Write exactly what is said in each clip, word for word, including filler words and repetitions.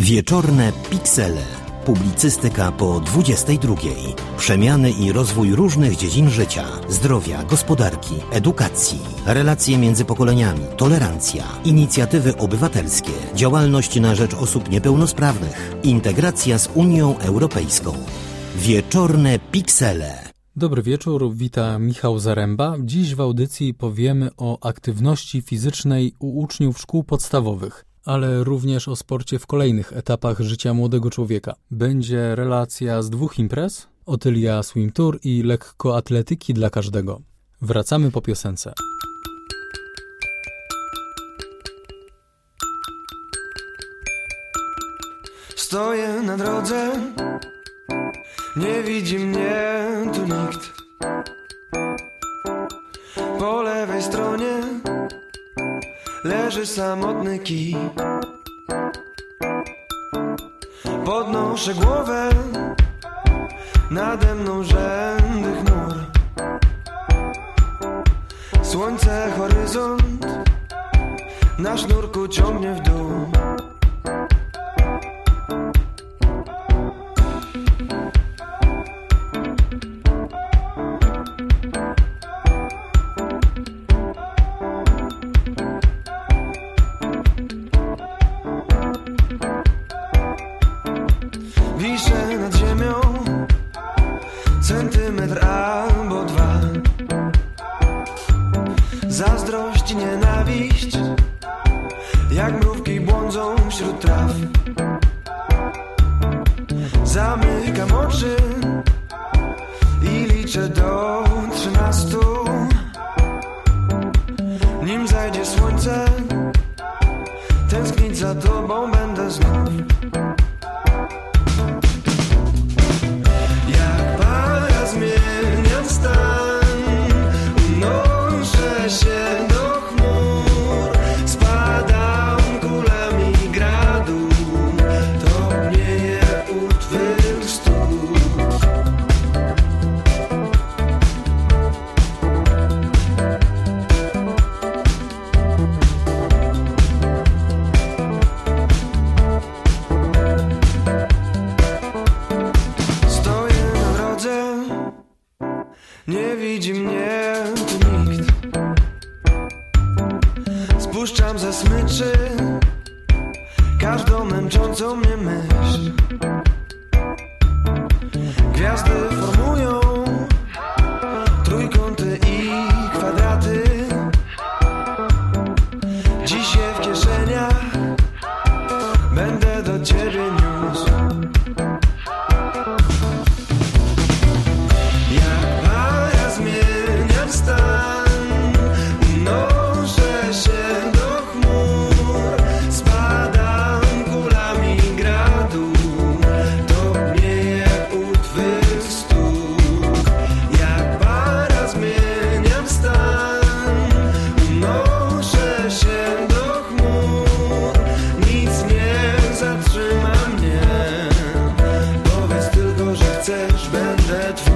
Wieczorne Piksele. Publicystyka po dwudziestej drugiej. Przemiany i rozwój różnych dziedzin życia, zdrowia, gospodarki, edukacji, relacje między pokoleniami, tolerancja, inicjatywy obywatelskie, działalność na rzecz osób niepełnosprawnych, integracja z Unią Europejską. Wieczorne Piksele. Dobry wieczór, wita Michał Zaręba. Dziś w audycji powiemy o aktywności fizycznej u uczniów szkół podstawowych, ale również o sporcie w kolejnych etapach życia młodego człowieka. Będzie relacja z dwóch imprez, Otylia Swim Tour i lekkoatletyki dla każdego. Wracamy po piosence. Stoję na drodze, nie widzi mnie tu nikt. Po lewej stronie leży samotny kij. Podnoszę głowę, nade mną rzędy chmur. Słońce, horyzont, na sznurku ciągnie w dół. Wiszę nad ziemią centymetr albo dwa. Zazdrość i nienawiść jak mrówki błądzą wśród traw. Zamykam oczy i liczę do trzynastu. Nim zajdzie słońce, tęsknić za tobą będę znów. Zmieniam stan, unoszę się do chmur, spadam kulami gradu, topnieje u twych stóp. Stoję na drodze, nie widzi mnie tu nikt. Spuszczam ze smyczy każdą męczącą mnie myśl. Gwiazdy formują trójkąty i kwadraty. Dziś je w kieszeniach będę do ciebie niósł. Zmieniam stan, unoszę się do chmur, spadam kulami gradu, topnieje u twych stóp. Jak para zmieniam stan, unoszę się do chmur, nic nie zatrzyma mnie. Powiedz tylko, że chcesz, będę twój.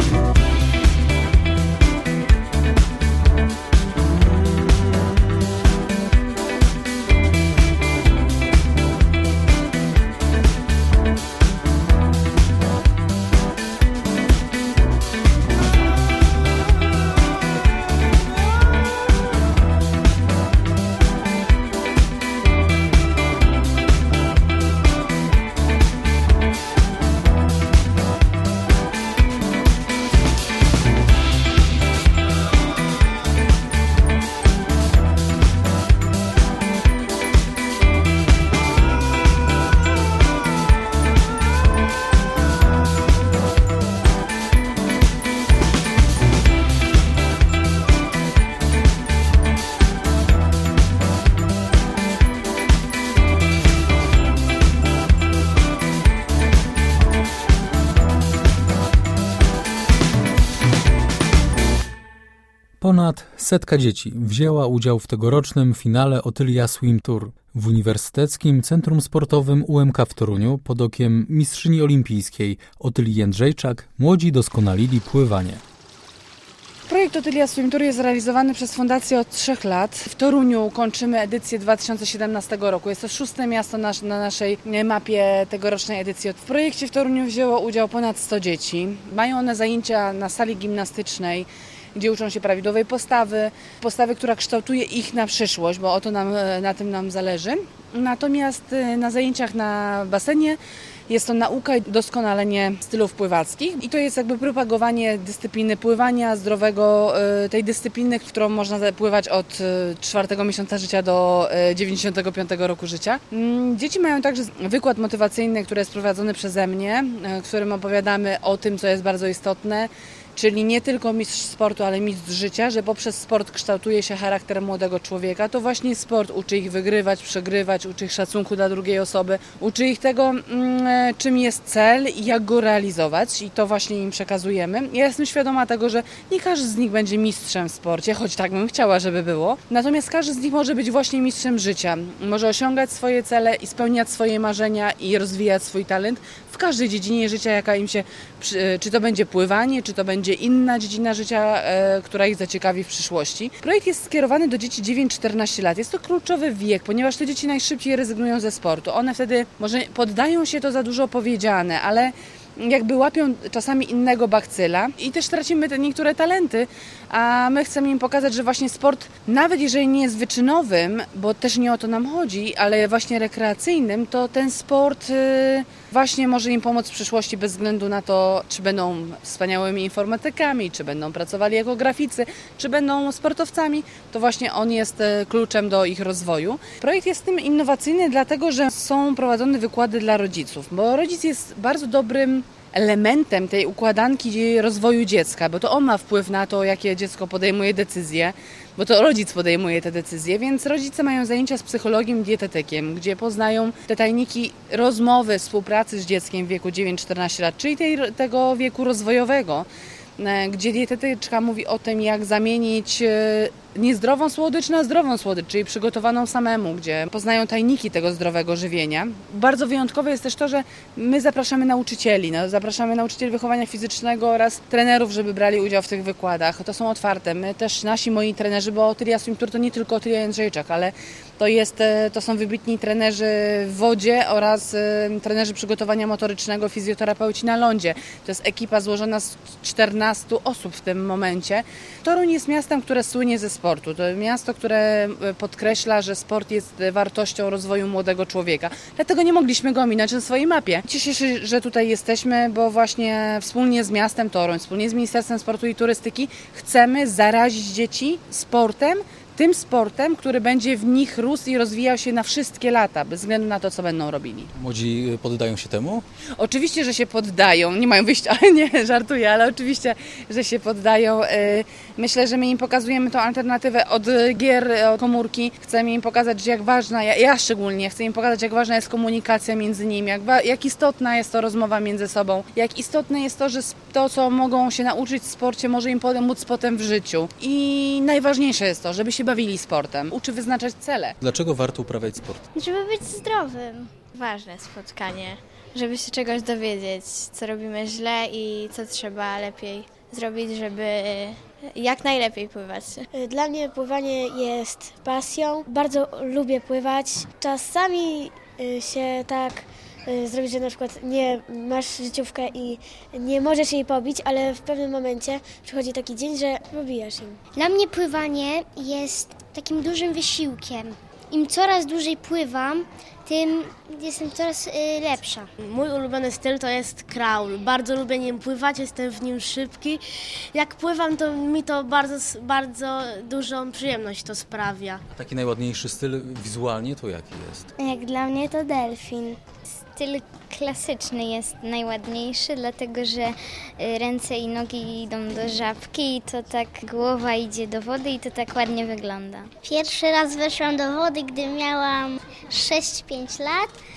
Ponad setka dzieci wzięła udział w tegorocznym finale Otylia Swim Tour w Uniwersyteckim Centrum Sportowym U M K w Toruniu pod okiem mistrzyni olimpijskiej Otylii Jędrzejczak. Młodzi doskonalili pływanie. Projekt Otylia Swim Tour jest realizowany przez Fundację od trzech lat. W Toruniu kończymy edycję dwa tysiące siedemnastego roku. Jest to szóste miasto na, na naszej mapie tegorocznej edycji. W projekcie w Toruniu wzięło udział ponad sto dzieci. Mają one zajęcia na sali gimnastycznej, gdzie uczą się prawidłowej postawy, postawy, która kształtuje ich na przyszłość, bo o to nam, na tym nam zależy. Natomiast na zajęciach na basenie jest to nauka i doskonalenie stylów pływackich i to jest jakby propagowanie dyscypliny pływania zdrowego, tej dyscypliny, którą można pływać od czwartego miesiąca życia do dziewięćdziesiątego piątego roku życia. Dzieci mają także wykład motywacyjny, który jest prowadzony przeze mnie, w którym opowiadamy o tym, co jest bardzo istotne, czyli nie tylko mistrz sportu, ale mistrz życia, że poprzez sport kształtuje się charakter młodego człowieka. To właśnie sport uczy ich wygrywać, przegrywać, uczy ich szacunku dla drugiej osoby, uczy ich tego, czym jest cel i jak go realizować i to właśnie im przekazujemy. Ja jestem świadoma tego, że nie każdy z nich będzie mistrzem w sporcie, choć tak bym chciała, żeby było. Natomiast każdy z nich może być właśnie mistrzem życia. Może osiągać swoje cele i spełniać swoje marzenia i rozwijać swój talent w każdej dziedzinie życia, jaka im się, czy to będzie pływanie, czy to będzie inna dziedzina życia, e, która ich zaciekawi w przyszłości. Projekt jest skierowany do dzieci dziewięć czternaście lat. Jest to kluczowy wiek, ponieważ te dzieci najszybciej rezygnują ze sportu. One wtedy, może poddają się, to za dużo powiedziane, ale jakby łapią czasami innego bakcyla i też tracimy te niektóre talenty, a my chcemy im pokazać, że właśnie sport, nawet jeżeli nie jest wyczynowym, bo też nie o to nam chodzi, ale właśnie rekreacyjnym, to ten sport właśnie może im pomóc w przyszłości bez względu na to, czy będą wspaniałymi informatykami, czy będą pracowali jako graficy, czy będą sportowcami, to właśnie on jest kluczem do ich rozwoju. Projekt jest tym innowacyjny, dlatego że są prowadzone wykłady dla rodziców, bo rodzic jest bardzo dobrym elementem tej układanki rozwoju dziecka, bo to on ma wpływ na to, jakie dziecko podejmuje decyzje, bo to rodzic podejmuje te decyzje, więc rodzice mają zajęcia z psychologiem, dietetykiem, gdzie poznają te tajniki rozmowy, współpracy z dzieckiem w wieku dziewięć czternaście lat, czyli tej, tego wieku rozwojowego, gdzie dietetyczka mówi o tym, jak zamienić niezdrową słodycz na zdrową słodycz, czyli przygotowaną samemu, gdzie poznają tajniki tego zdrowego żywienia. Bardzo wyjątkowe jest też to, że my zapraszamy nauczycieli, no, zapraszamy nauczycieli wychowania fizycznego oraz trenerów, żeby brali udział w tych wykładach. To są otwarte. My też, nasi, moi trenerzy, bo Otylia Swim Tour to nie tylko Otylia Jędrzejczak, ale to, jest, to są wybitni trenerzy w wodzie oraz trenerzy przygotowania motorycznego, fizjoterapeuci na lądzie. To jest ekipa złożona z czternastu osób w tym momencie. Toruń jest miastem, które słynie ze sportu. To miasto, które podkreśla, że sport jest wartością rozwoju młodego człowieka. Dlatego nie mogliśmy go ominąć na swojej mapie. Cieszę się, że tutaj jesteśmy, bo właśnie wspólnie z miastem Toruń, wspólnie z Ministerstwem Sportu i Turystyki chcemy zarazić dzieci sportem, tym sportem, który będzie w nich rósł i rozwijał się na wszystkie lata, bez względu na to, co będą robili. Młodzi poddają się temu? Oczywiście, że się poddają. Nie mają wyjścia, ale nie, żartuję, ale oczywiście, że się poddają. Myślę, że my im pokazujemy tą alternatywę od gier, od komórki. Chcemy im pokazać, jak ważna, ja, ja szczególnie chcę im pokazać, jak ważna jest komunikacja między nimi, jak, jak istotna jest to rozmowa między sobą, jak istotne jest to, że to, co mogą się nauczyć w sporcie, może im pomóc potem w życiu. I najważniejsze jest to, żeby się bawili sportem. Uczy wyznaczać cele. Dlaczego warto uprawiać sport? Żeby być zdrowym. Ważne spotkanie, żeby się czegoś dowiedzieć, co robimy źle i co trzeba lepiej zrobić, żeby jak najlepiej pływać. Dla mnie pływanie jest pasją. Bardzo lubię pływać. Czasami się tak zrobić, że na przykład nie masz życiówkę i nie możesz jej pobić, ale w pewnym momencie przychodzi taki dzień, że pobijasz ją. Dla mnie pływanie jest takim dużym wysiłkiem. Im coraz dłużej pływam, tym jestem coraz y, lepsza. Mój ulubiony styl to jest crawl. Bardzo lubię nim pływać, jestem w nim szybki. Jak pływam, to mi to bardzo, bardzo dużą przyjemność to sprawia. A taki najładniejszy styl wizualnie to jaki jest? Jak dla mnie to delfin. Styl klasyczny jest najładniejszy, dlatego że ręce i nogi idą do żabki i to tak głowa idzie do wody i to tak ładnie wygląda. Pierwszy raz weszłam do wody, gdy miałam sześć pięć lat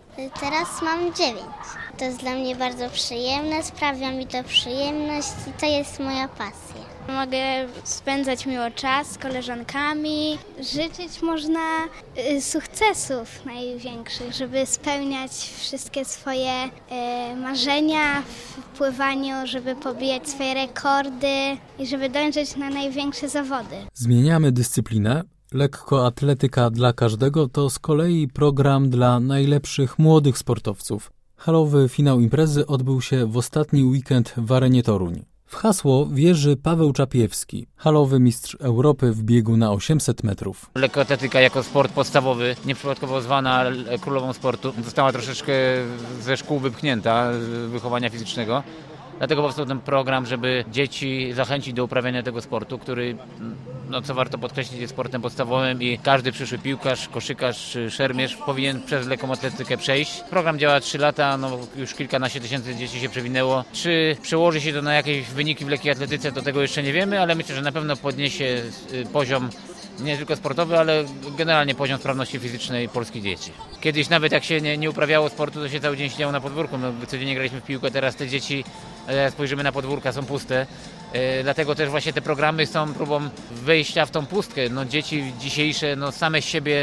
Teraz mam dziewięć. To jest dla mnie bardzo przyjemne, sprawia mi to przyjemność i to jest moja pasja. Mogę spędzać miło czas z koleżankami. Życzyć można y, sukcesów największych, żeby spełniać wszystkie swoje y, marzenia w pływaniu, żeby pobijać swoje rekordy i żeby dążyć na największe zawody. Zmieniamy dyscyplinę. Lekkoatletyka dla każdego to z kolei program dla najlepszych młodych sportowców. Halowy finał imprezy odbył się w ostatni weekend w arenie Toruń. W hasło wierzy Paweł Czapiewski, halowy mistrz Europy w biegu na osiemset metrów. Lekkoatletyka jako sport podstawowy, nieprzypadkowo zwana królową sportu, została troszeczkę ze szkół wypchnięta wychowania fizycznego. Dlatego powstał ten program, żeby dzieci zachęcić do uprawiania tego sportu, który, no co warto podkreślić, jest sportem podstawowym i każdy przyszły piłkarz, koszykarz czy szermierz powinien przez lekkoatletykę przejść. Program działa trzy lata, no już kilkanaście tysięcy dzieci się przewinęło. Czy przełoży się to na jakieś wyniki w lekkiej atletyce, to tego jeszcze nie wiemy, ale myślę, że na pewno podniesie poziom nie tylko sportowy, ale generalnie poziom sprawności fizycznej polskich dzieci. Kiedyś nawet jak się nie, nie uprawiało sportu, to się cały dzień siedziało na podwórku. No, codziennie graliśmy w piłkę, teraz te dzieci, jak spojrzymy na podwórka, są puste. E, dlatego też właśnie te programy są próbą wejścia w tą pustkę. No, dzieci dzisiejsze no, same z siebie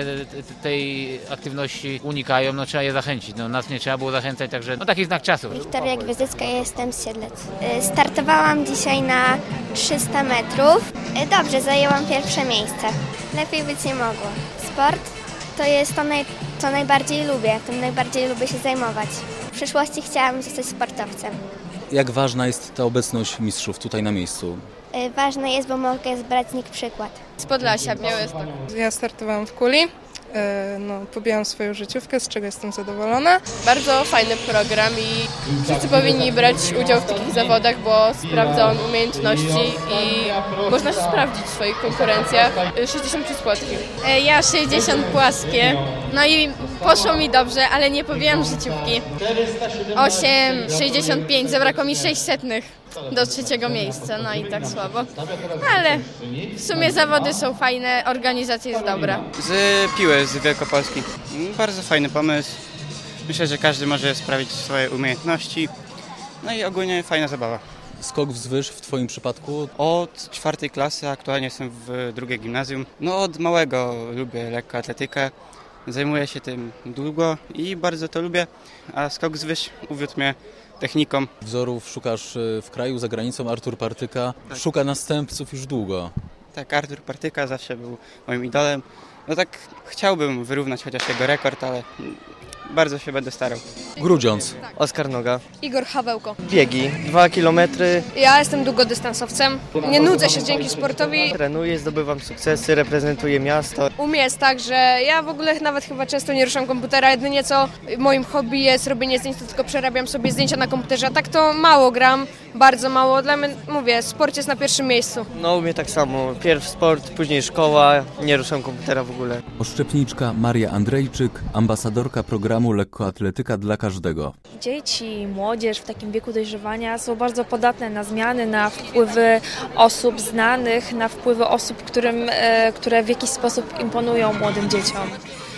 tej aktywności unikają, no, trzeba je zachęcić. No, nas nie trzeba było zachęcać, także no, taki znak czasu. Wiktoria Gwiazdycka, ja jestem z Siedlec. Startowałam dzisiaj na trzysta metrów. Dobrze, zajęłam pierwsze miejsce. Lepiej być nie mogło. Sport to jest to, naj, co najbardziej lubię, tym najbardziej lubię się zajmować. W przyszłości chciałam zostać sportowcem. Jak ważna jest ta obecność mistrzów tutaj na miejscu? Ważne jest, bo mogę zbrać z nich przykład. Z Podlasia, Białystok. Ja startowałam w kuli. No, pobijałam swoją życiówkę, z czego jestem zadowolona. Bardzo fajny program i wszyscy powinni brać udział w takich zawodach, bo sprawdza on umiejętności i można się sprawdzić w swoich konkurencjach. sześćdziesiąt trzy spłotki. Ja sześćdziesiąt płaskie, no i poszło mi dobrze, ale nie pobijam życiówki. osiem sześćdziesiąt pięć, zabrakło mi sześć setnych do trzeciego miejsca, no i tak słabo. Ale w sumie zawody są fajne, organizacja jest dobra. Z piły, z Wielkopolski. Bardzo fajny pomysł. Myślę, że każdy może sprawić swoje umiejętności. No i ogólnie fajna zabawa. Skok wzwyż w Twoim przypadku? Od czwartej klasy, aktualnie jestem w drugiej gimnazjum. No od małego lubię lekkoatletykę. Zajmuję się tym długo i bardzo to lubię. A skok wzwyż uwiódł mnie techniką. Wzorów szukasz w kraju, za granicą. Artur Partyka tak. Szuka następców już długo. Tak, Artur Partyka zawsze był moim idolem. No tak chciałbym wyrównać chociaż jego rekord, ale bardzo się będę starał. Grudziądz. Oskar Noga. Igor Hawełko. Biegi. Dwa kilometry. Ja jestem długodystansowcem. Nie nudzę się dzięki sportowi. Trenuję, zdobywam sukcesy, reprezentuję miasto. U mnie jest tak, że ja w ogóle nawet chyba często nie ruszam komputera. Jedynie co moim hobby jest robienie zdjęć, to tylko przerabiam sobie zdjęcia na komputerze. A tak to mało gram, bardzo mało. Dla mnie, mówię, sport jest na pierwszym miejscu. No u mnie tak samo. Pierw sport, później szkoła. Nie ruszam komputera w ogóle. Oszczepniczka Maria Andrejczyk, ambasadorka programu Lekkoatletyka dla każdego. Dzieci, młodzież w takim wieku dojrzewania są bardzo podatne na zmiany, na wpływy osób znanych, na wpływy osób, którym, które w jakiś sposób imponują młodym dzieciom.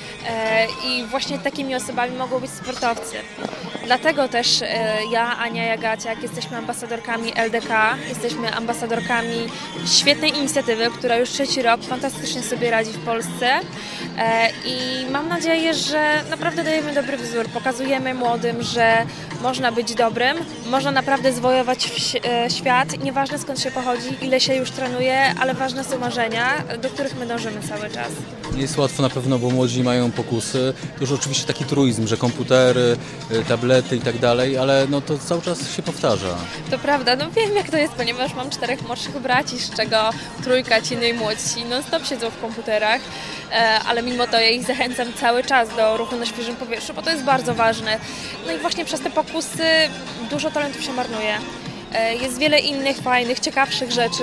I właśnie takimi osobami mogą być sportowcy. Dlatego też ja, Ania Jagaciak, jesteśmy ambasadorkami L D K, jesteśmy ambasadorkami świetnej inicjatywy, która już trzeci rok fantastycznie sobie radzi w Polsce i mam nadzieję, że naprawdę dajemy dobry wzór, pokazujemy młodym, że można być dobrym, można naprawdę zwojować świat, nieważne skąd się pochodzi, ile się już trenuje, ale ważne są marzenia, do których my dążymy cały czas. Nie jest łatwo na pewno, bo młodzi mają pokusy. To już oczywiście taki truizm, że komputery, tablety i tak dalej, ale no to cały czas się powtarza. To prawda, no wiem jak to jest, ponieważ mam czterech młodszych braci, z czego trójka ci najmłodsi non stop siedzą w komputerach, ale mimo to ja ich zachęcam cały czas do ruchu na świeżym powietrzu, bo to jest bardzo ważne. No i właśnie przez te pokusy dużo talentów się marnuje. Jest wiele innych fajnych, ciekawszych rzeczy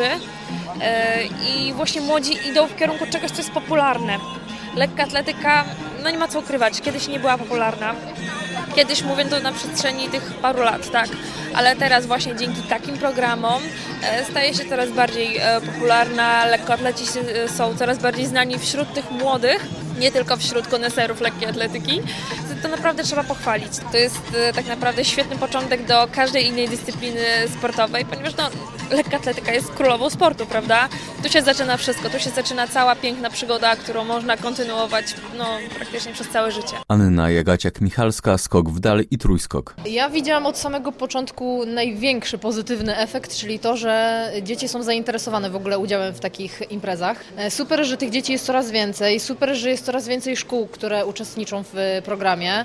i właśnie młodzi idą w kierunku czegoś, co jest popularne. Lekka atletyka, no nie ma co ukrywać, kiedyś nie była popularna. Kiedyś mówię to na przestrzeni tych paru lat, tak, ale teraz właśnie dzięki takim programom staje się coraz bardziej popularna, lekkoatleci są coraz bardziej znani wśród tych młodych, nie tylko wśród koneserów lekkiej atletyki. to naprawdę trzeba pochwalić. To jest tak naprawdę świetny początek do każdej innej dyscypliny sportowej, ponieważ no, lekkoatletyka jest królową sportu, prawda? Tu się zaczyna wszystko, tu się zaczyna cała piękna przygoda, którą można kontynuować no, praktycznie przez całe życie. Anna Jagaciak-Michalska, skok w dal i trójskok. Ja widziałam od samego początku największy pozytywny efekt, czyli to, że dzieci są zainteresowane w ogóle udziałem w takich imprezach. Super, że tych dzieci jest coraz więcej, super, że jest coraz więcej szkół, które uczestniczą w programie,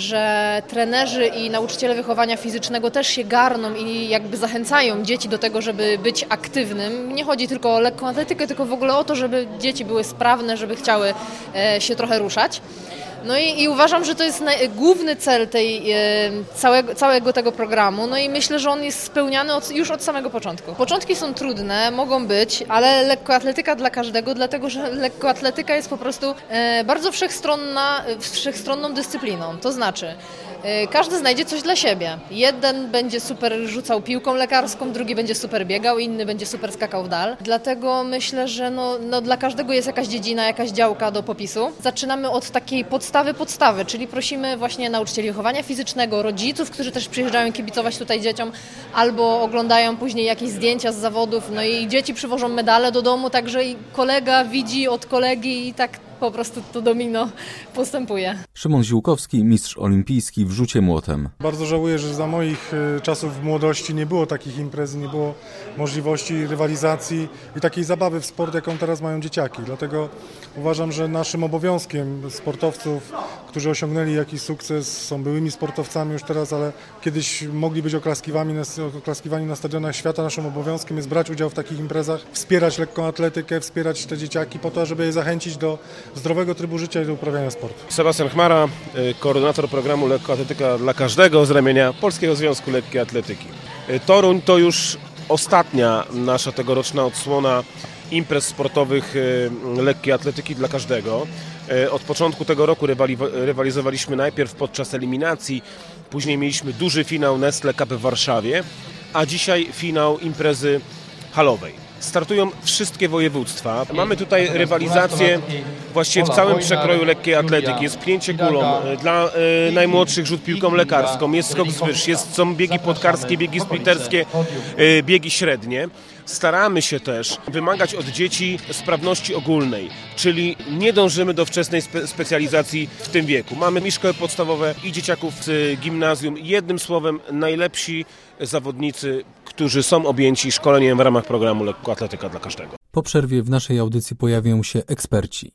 że trenerzy i nauczyciele wychowania fizycznego też się garną i jakby zachęcają dzieci do tego, żeby być aktywnym. Nie chodzi tylko o lekką atletykę, tylko w ogóle o to, żeby dzieci były sprawne, żeby chciały się trochę ruszać. No i, i uważam, że to jest na, główny cel tej, e, całego, całego tego programu, no i myślę, że on jest spełniany od, już od samego początku. Początki są trudne, mogą być, ale lekkoatletyka dla każdego, dlatego że lekkoatletyka jest po prostu e, bardzo wszechstronna, wszechstronną dyscypliną, to znaczy e, każdy znajdzie coś dla siebie. Jeden będzie super rzucał piłką lekarską, drugi będzie super biegał, inny będzie super skakał w dal. Dlatego myślę, że no, no dla każdego jest jakaś dziedzina, jakaś działka do popisu. Zaczynamy od takiej podstawy, Podstawy, podstawy, czyli prosimy właśnie nauczycieli wychowania fizycznego, rodziców, którzy też przyjeżdżają kibicować tutaj dzieciom, albo oglądają później jakieś zdjęcia z zawodów, no i dzieci przywożą medale do domu, także i kolega widzi od kolegi i tak po prostu to domino postępuje. Szymon Ziłkowski, mistrz olimpijski w rzucie młotem. Bardzo żałuję, że za moich czasów w młodości nie było takich imprez, nie było możliwości rywalizacji i takiej zabawy w sport, jaką teraz mają dzieciaki. Dlatego uważam, że naszym obowiązkiem sportowców, którzy osiągnęli jakiś sukces, są byłymi sportowcami już teraz, ale kiedyś mogli być oklaskiwani na, oklaskiwani na stadionach świata, naszym obowiązkiem jest brać udział w takich imprezach, wspierać lekką atletykę, wspierać te dzieciaki po to, żeby je zachęcić do zdrowego trybu życia i do uprawiania sportu. Sebastian Chmara, koordynator programu Lekkoatletyka dla każdego z ramienia Polskiego Związku Lekkiej Atletyki. Toruń to już ostatnia nasza tegoroczna odsłona imprez sportowych lekkiej atletyki dla każdego. Od początku tego roku rywalizowaliśmy najpierw podczas eliminacji, później mieliśmy duży finał Nestle Cup w Warszawie, a dzisiaj finał imprezy halowej. Startują wszystkie województwa. Mamy tutaj rywalizację właściwie w całym przekroju lekkiej atletyki. Jest pchnięcie kulą, dla e, najmłodszych rzut piłką lekarską, jest skok z wyż, jest, są biegi płotkarskie, biegi splitterskie, e, biegi średnie. Staramy się też wymagać od dzieci sprawności ogólnej, czyli nie dążymy do wczesnej spe- specjalizacji w tym wieku. Mamy i szkoły podstawowe, i dzieciaków z gimnazjum. Jednym słowem, najlepsi zawodnicy, którzy są objęci szkoleniem w ramach programu Lekkoatletyka dla każdego. Po przerwie w naszej audycji pojawią się eksperci.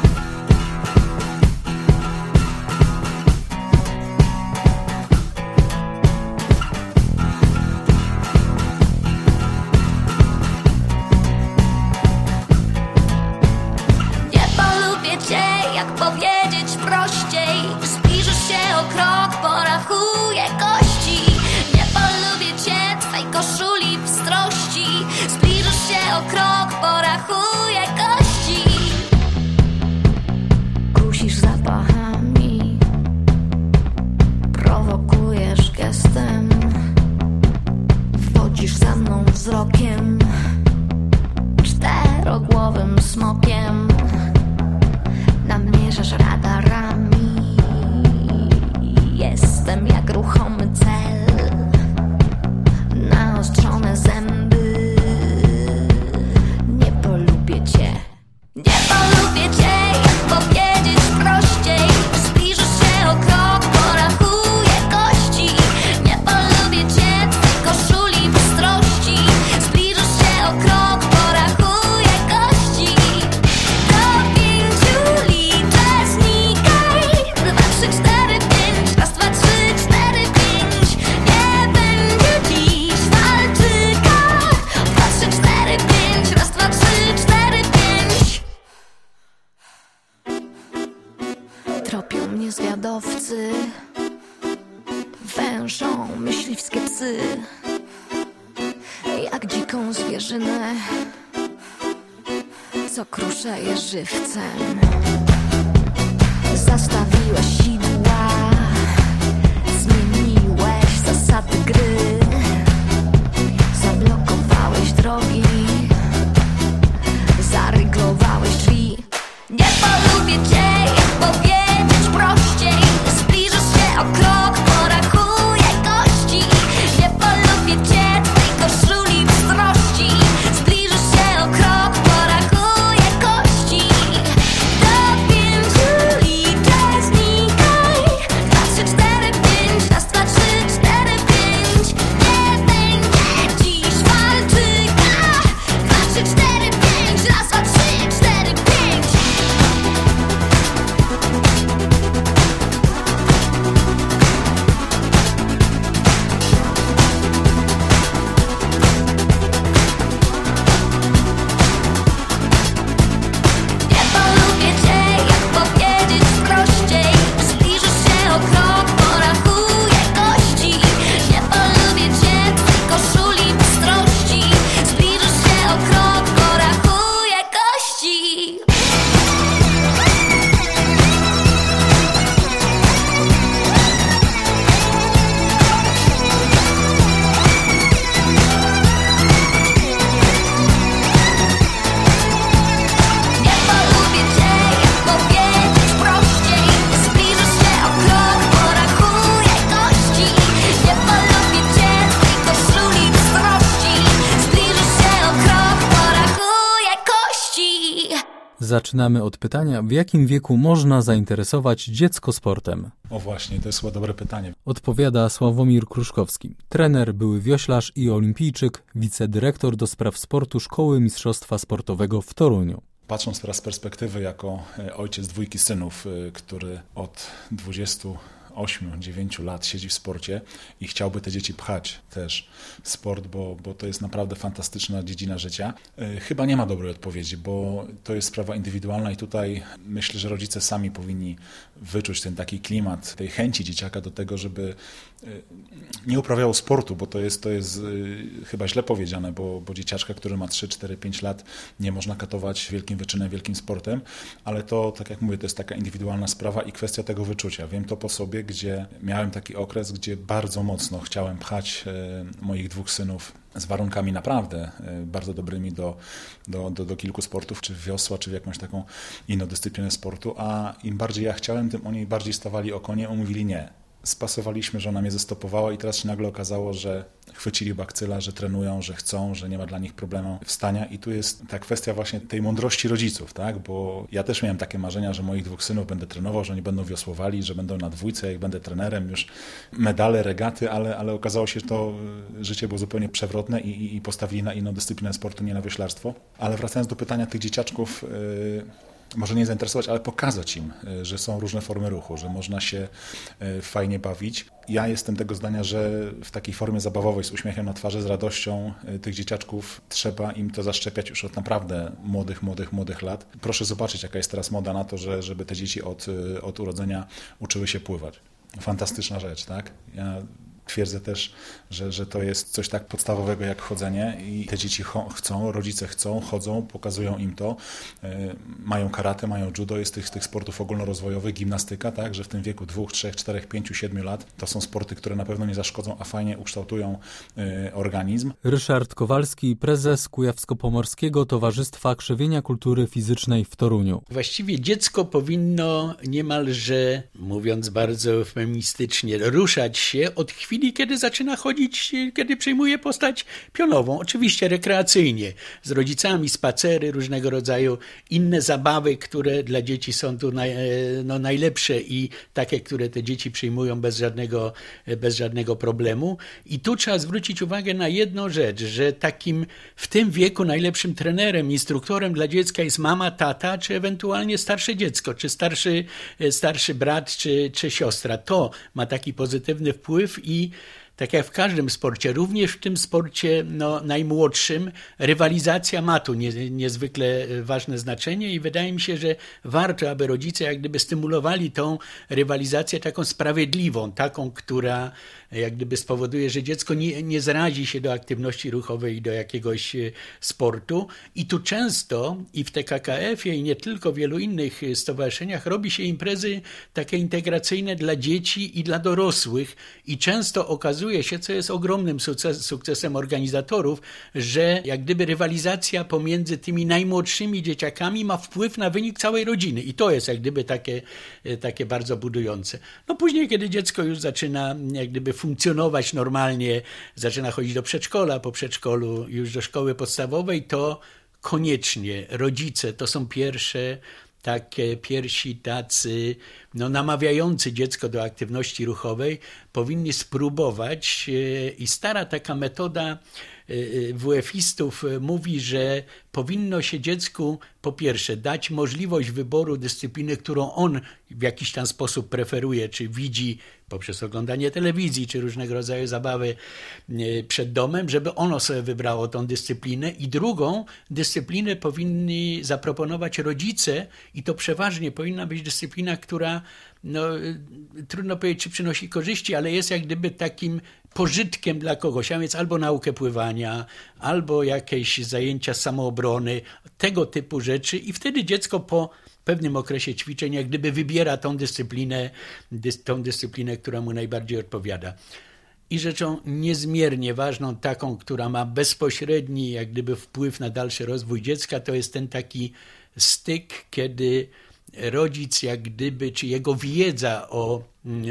Powiedzieć prościej, zbliżysz się o krok, porachuję kości. Nie polubię cię, twej koszuli bystrości. Zbliżysz się o krok, porachuję kości. Kusisz zapachami, prowokujesz gestem. Wchodzisz za mną wzrokiem, czterogłowym smokiem. Namierzasz radarami, jestem jak ruchomy cel, naostrzone zęby. Nie polubię cię, nie polubię cię, jak powiedzieć prościej. Zbliżysz się o krok, porachuję kości. Nie polubię cię, twej koszuli bystrości. Zbliżysz się o krok, porachuję kości. Do pięciu zwiadowcy, wężą myśliwskie psy, jak dziką zwierzynę, co kruszeje żywcem. Zastawiłeś sidła, zmieniłeś zasady gry, zablokowałeś drogi, zaryglowałeś drzwi. Nie polubię cię, jak powiedzieć prościej. Zbliżysz Zaczynamy od pytania, w jakim wieku można zainteresować dziecko sportem? O właśnie, to jest chyba dobre pytanie. Odpowiada Sławomir Kruszkowski, trener, były wioślarz i olimpijczyk, wicedyrektor do spraw sportu Szkoły Mistrzostwa Sportowego w Toruniu. Patrząc teraz z perspektywy jako ojciec dwójki synów, który od dwudziestu ośmiu, dziewięciu lat siedzi w sporcie i chciałby te dzieci pchać też w sport, bo, bo to jest naprawdę fantastyczna dziedzina życia. Chyba nie ma dobrej odpowiedzi, bo to jest sprawa indywidualna i tutaj myślę, że rodzice sami powinni wyczuć ten taki klimat, tej chęci dzieciaka do tego, żeby nie uprawiało sportu, bo to jest, to jest chyba źle powiedziane, bo, bo dzieciaczka, który ma trzy, cztery, pięć lat, nie można katować wielkim wyczynem, wielkim sportem, ale to, tak jak mówię, to jest taka indywidualna sprawa i kwestia tego wyczucia. Wiem to po sobie, gdzie miałem taki okres, gdzie bardzo mocno chciałem pchać moich dwóch synów z warunkami naprawdę bardzo dobrymi do, do, do, do kilku sportów, czy w wiosła, czy w jakąś taką inną dyscyplinę sportu, a im bardziej ja chciałem, tym oni bardziej stawali o konie, mówili nie. Spasowaliśmy, że ona mnie zestopowała i teraz się nagle okazało, że chwycili bakcyla, że trenują, że chcą, że nie ma dla nich problemu wstania i tu jest ta kwestia właśnie tej mądrości rodziców, tak? Bo ja też miałem takie marzenia, że moich dwóch synów będę trenował, że oni będą wiosłowali, że będą na dwójce, jak będę trenerem, już medale, regaty, ale, ale okazało się, że to życie było zupełnie przewrotne i, i postawili na inną dyscyplinę sportu, nie na wioślarstwo. Ale wracając do pytania tych dzieciaczków, yy, może nie zainteresować, ale pokazać im, że są różne formy ruchu, że można się fajnie bawić. Ja jestem tego zdania, że w takiej formie zabawowej, z uśmiechem na twarzy, z radością tych dzieciaczków trzeba im to zaszczepiać już od naprawdę młodych, młodych, młodych lat. Proszę zobaczyć, jaka jest teraz moda na to, że, żeby te dzieci od, od urodzenia uczyły się pływać. Fantastyczna rzecz, tak? Ja twierdzę też, że, że to jest coś tak podstawowego jak chodzenie i te dzieci cho- chcą, rodzice chcą, chodzą, pokazują im to. Yy, mają karate, mają judo, jest tych, tych sportów ogólnorozwojowych, gimnastyka, tak, że w tym wieku dwóch, trzech, czterech, pięciu, siedmiu lat to są sporty, które na pewno nie zaszkodzą, a fajnie ukształtują yy, organizm. Ryszard Kowalski, prezes Kujawsko-Pomorskiego Towarzystwa Krzewienia Kultury Fizycznej w Toruniu. Właściwie dziecko powinno niemalże, mówiąc bardzo feministycznie, ruszać się od chwili, kiedy zaczyna chodzić, kiedy przyjmuje postać pionową. Oczywiście rekreacyjnie, z rodzicami, spacery, różnego rodzaju inne zabawy, które dla dzieci są tu naj, no, najlepsze i takie, które te dzieci przyjmują bez żadnego, bez żadnego problemu. I tu trzeba zwrócić uwagę na jedną rzecz, że takim w tym wieku najlepszym trenerem, instruktorem dla dziecka jest mama, tata, czy ewentualnie starsze dziecko, czy starszy, starszy brat, czy, czy siostra. To ma taki pozytywny wpływ i tak jak w każdym sporcie, również w tym sporcie no, najmłodszym, rywalizacja ma tu nie, niezwykle ważne znaczenie i wydaje mi się, że warto, aby rodzice jak gdyby stymulowali tą rywalizację taką sprawiedliwą, taką, która jak gdyby spowoduje, że dziecko nie, nie zrazi się do aktywności ruchowej i do jakiegoś sportu. I tu często i w T K K F-ie i nie tylko w wielu innych stowarzyszeniach robi się imprezy takie integracyjne dla dzieci i dla dorosłych i często okazuje się, co jest ogromnym sukces, sukcesem organizatorów, że jak gdyby rywalizacja pomiędzy tymi najmłodszymi dzieciakami ma wpływ na wynik całej rodziny i to jest jak gdyby takie, takie bardzo budujące. No później, kiedy dziecko już zaczyna jak gdyby funkcjonować normalnie, zaczyna chodzić do przedszkola, po przedszkolu już do szkoły podstawowej, to koniecznie rodzice to są pierwsze takie pierwsi tacy no, namawiający dziecko do aktywności ruchowej, powinni spróbować i stara taka metoda W F-istów mówi, że powinno się dziecku po pierwsze dać możliwość wyboru dyscypliny, którą on w jakiś tam sposób preferuje, czy widzi poprzez oglądanie telewizji, czy różnego rodzaju zabawy przed domem, żeby ono sobie wybrało tą dyscyplinę i drugą dyscyplinę powinni zaproponować rodzice i to przeważnie powinna być dyscyplina, która no, trudno powiedzieć, czy przynosi korzyści, ale jest jak gdyby takim pożytkiem dla kogoś, a więc albo naukę pływania, albo jakieś zajęcia samoobrony, tego typu rzeczy i wtedy dziecko po pewnym okresie ćwiczeń jak gdyby wybiera tą dyscyplinę, dys, tą dyscyplinę, która mu najbardziej odpowiada. I rzeczą niezmiernie ważną, taką, która ma bezpośredni jak gdyby wpływ na dalszy rozwój dziecka, to jest ten taki styk, kiedy rodzic jak gdyby, czy jego wiedza o,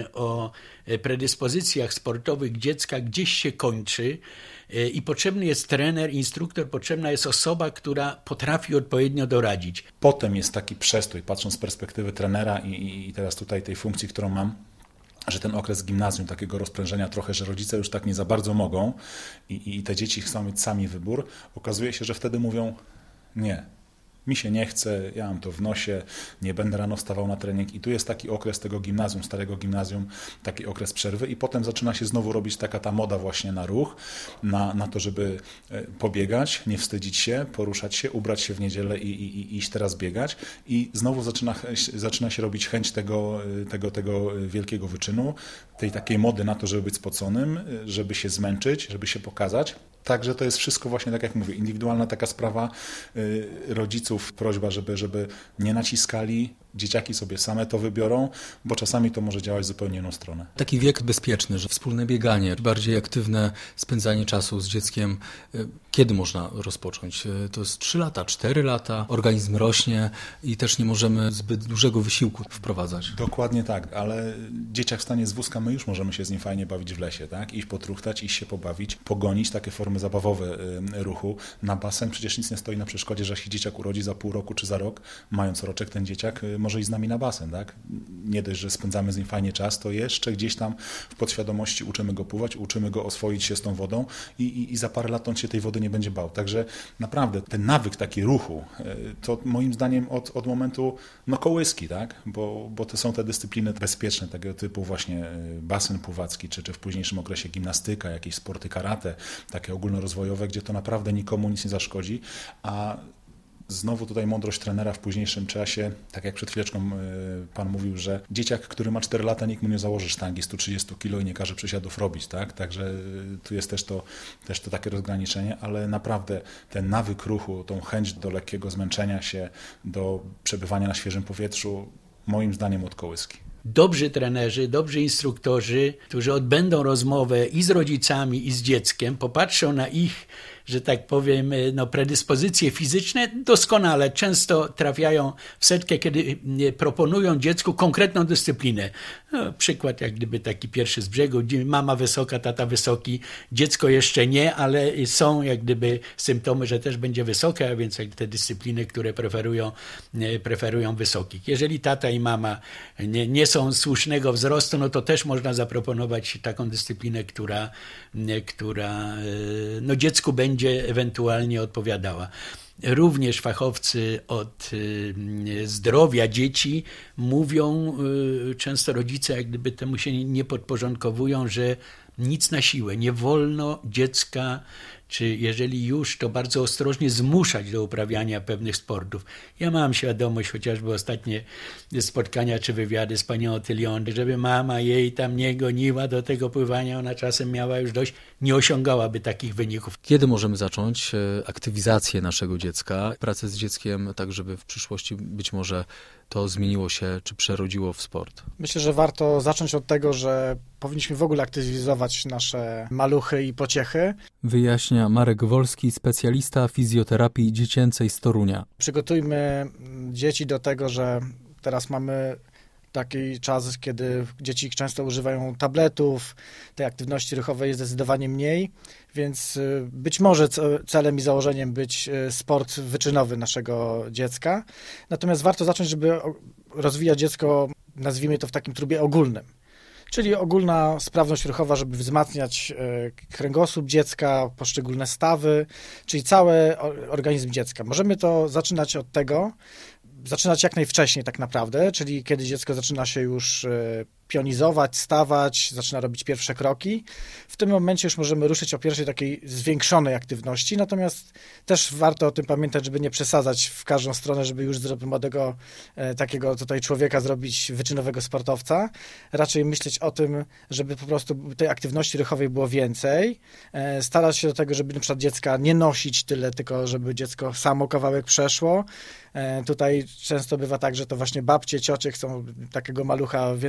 o predyspozycjach sportowych dziecka gdzieś się kończy i potrzebny jest trener, instruktor, potrzebna jest osoba, która potrafi odpowiednio doradzić. Potem jest taki przestój, patrząc z perspektywy trenera i, i teraz tutaj tej funkcji, którą mam, że ten okres gimnazjum, takiego rozprężenia trochę, że rodzice już tak nie za bardzo mogą i, i te dzieci chcą mieć sami wybór, okazuje się, że wtedy mówią nie. Mi się nie chce, ja mam to w nosie, nie będę rano wstawał na trening i tu jest taki okres tego gimnazjum, starego gimnazjum, taki okres przerwy i potem zaczyna się znowu robić taka ta moda właśnie na ruch, na, na to, żeby pobiegać, nie wstydzić się, poruszać się, ubrać się w niedzielę i, i, i iść teraz biegać i znowu zaczyna, zaczyna się robić chęć tego, tego, tego wielkiego wyczynu, tej takiej mody na to, żeby być spoconym, żeby się zmęczyć, żeby się pokazać. Także to jest wszystko właśnie, tak jak mówię, indywidualna taka sprawa y, rodziców, prośba, żeby, żeby nie naciskali, dzieciaki sobie same to wybiorą, bo czasami to może działać w zupełnie inną stronę. Taki wiek bezpieczny, że wspólne bieganie, bardziej aktywne spędzanie czasu z dzieckiem, kiedy można rozpocząć? To jest trzy lata, cztery lata, organizm rośnie i też nie możemy zbyt dużego wysiłku wprowadzać. Dokładnie tak, ale dzieciak wstanie z wózka, my już możemy się z nim fajnie bawić w lesie, tak? Iść potruchtać, iść się pobawić, pogonić, takie formy zabawowe ruchu. Na basen przecież nic nie stoi na przeszkodzie, że się dzieciak urodzi za pół roku czy za rok, mając roczek, ten dzieciak może iść z nami na basen, tak? Nie dość, że spędzamy z nim fajnie czas, to jeszcze gdzieś tam w podświadomości uczymy go pływać, uczymy go oswoić się z tą wodą i, i, i za parę lat on się tej wody nie będzie bał. Także naprawdę ten nawyk taki ruchu, to moim zdaniem od, od momentu no kołyski, tak? Bo, bo to są te dyscypliny bezpieczne, tego typu właśnie basen pływacki, czy, czy w późniejszym okresie gimnastyka, jakieś sporty karate, takie ogólnorozwojowe, gdzie to naprawdę nikomu nic nie zaszkodzi, a znowu tutaj mądrość trenera w późniejszym czasie, tak jak przed chwileczką pan mówił, że dzieciak, który ma cztery lata, nikt mu nie założy sztangi sto trzydzieści kilo i nie każe przysiadów robić, tak? Także tu jest też to, też to takie rozgraniczenie, ale naprawdę ten nawyk ruchu, tą chęć do lekkiego zmęczenia się, do przebywania na świeżym powietrzu, moim zdaniem od kołyski. Dobrzy trenerzy, dobrzy instruktorzy, którzy odbędą rozmowę i z rodzicami, i z dzieckiem, popatrzą na ich, że tak powiem, no, predyspozycje fizyczne, doskonale często trafiają w setkę, kiedy proponują dziecku konkretną dyscyplinę. No, przykład jak gdyby taki pierwszy z brzegu, mama wysoka, tata wysoki, dziecko jeszcze nie, ale są jak gdyby symptomy, że też będzie wysokie, a więc jak te dyscypliny, które preferują, preferują wysokich. Jeżeli tata i mama nie, nie są słusznego wzrostu, no to też można zaproponować taką dyscyplinę, która, która no, dziecku będzie ewentualnie odpowiadała. Również fachowcy od zdrowia dzieci mówią, często rodzice jak gdyby temu się nie podporządkowują, że nic na siłę, nie wolno dziecka, czy jeżeli już, to bardzo ostrożnie zmuszać do uprawiania pewnych sportów. Ja mam świadomość, chociażby ostatnie spotkania czy wywiady z panią Otylią, żeby mama jej tam nie goniła do tego pływania, ona czasem miała już dość, nie osiągałaby takich wyników. Kiedy możemy zacząć aktywizację naszego dziecka, pracę z dzieckiem, tak żeby w przyszłości być może to zmieniło się, czy przerodziło w sport? Myślę, że warto zacząć od tego, że powinniśmy w ogóle aktywizować nasze maluchy i pociechy. Wyjaśnia Marek Wolski, specjalista fizjoterapii dziecięcej z Torunia. Przygotujmy dzieci do tego, że teraz mamy taki czas, kiedy dzieci często używają tabletów, tej aktywności ruchowej jest zdecydowanie mniej, więc być może celem i założeniem być sport wyczynowy naszego dziecka. Natomiast warto zacząć, żeby rozwijać dziecko, nazwijmy to w takim trybie ogólnym. Czyli ogólna sprawność ruchowa, żeby wzmacniać kręgosłup dziecka, poszczególne stawy, czyli cały organizm dziecka. Możemy to zaczynać od tego, zaczynać jak najwcześniej tak naprawdę, czyli kiedy dziecko zaczyna się już pionizować, stawać, zaczyna robić pierwsze kroki. W tym momencie już możemy ruszyć o pierwszej takiej zwiększonej aktywności, natomiast też warto o tym pamiętać, żeby nie przesadzać w każdą stronę, żeby już z młodego e, takiego tutaj człowieka zrobić wyczynowego sportowca. Raczej myśleć o tym, żeby po prostu tej aktywności ruchowej było więcej. E, starać się do tego, żeby na przykład dziecka nie nosić tyle, tylko żeby dziecko samo kawałek przeszło. E, tutaj często bywa tak, że to właśnie babcie, ciocie chcą takiego malucha więcej nosić,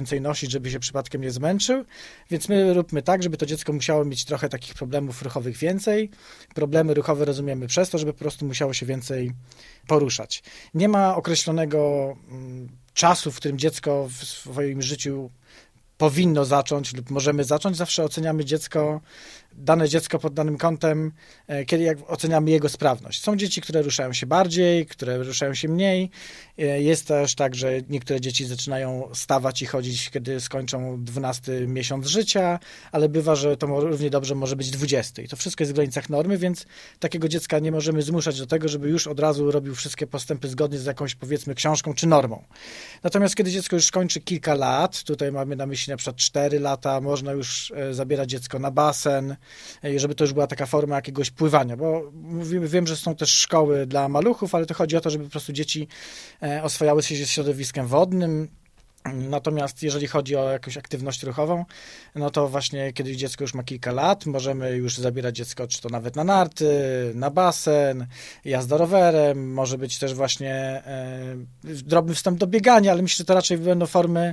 zabezpieczyć, żeby się przypadkiem nie zmęczył, więc my róbmy tak, żeby to dziecko musiało mieć trochę takich problemów ruchowych więcej. Problemy ruchowe rozumiemy przez to, żeby po prostu musiało się więcej poruszać. Nie ma określonego czasu, w którym dziecko w swoim życiu powinno zacząć lub możemy zacząć. Zawsze oceniamy dziecko, dane dziecko pod danym kątem, kiedy jak oceniamy jego sprawność. Są dzieci, które ruszają się bardziej, które ruszają się mniej. Jest też tak, że niektóre dzieci zaczynają stawać i chodzić, kiedy skończą dwunasty miesiąc życia, ale bywa, że to równie dobrze może być dwudziesty. I to wszystko jest w granicach normy, więc takiego dziecka nie możemy zmuszać do tego, żeby już od razu robił wszystkie postępy zgodnie z jakąś, powiedzmy, książką czy normą. Natomiast kiedy dziecko już kończy kilka lat, tutaj mamy na myśli na przykład cztery lata, można już zabierać dziecko na basen, żeby to już była taka forma jakiegoś pływania, bo mówimy, wiem, że są też szkoły dla maluchów, ale to chodzi o to, żeby po prostu dzieci oswajały się z środowiskiem wodnym. Natomiast jeżeli chodzi o jakąś aktywność ruchową, no to właśnie kiedy dziecko już ma kilka lat, możemy już zabierać dziecko, czy to nawet na narty, na basen, jazda rowerem, może być też właśnie e, drobny wstęp do biegania, ale myślę, że to raczej będą formy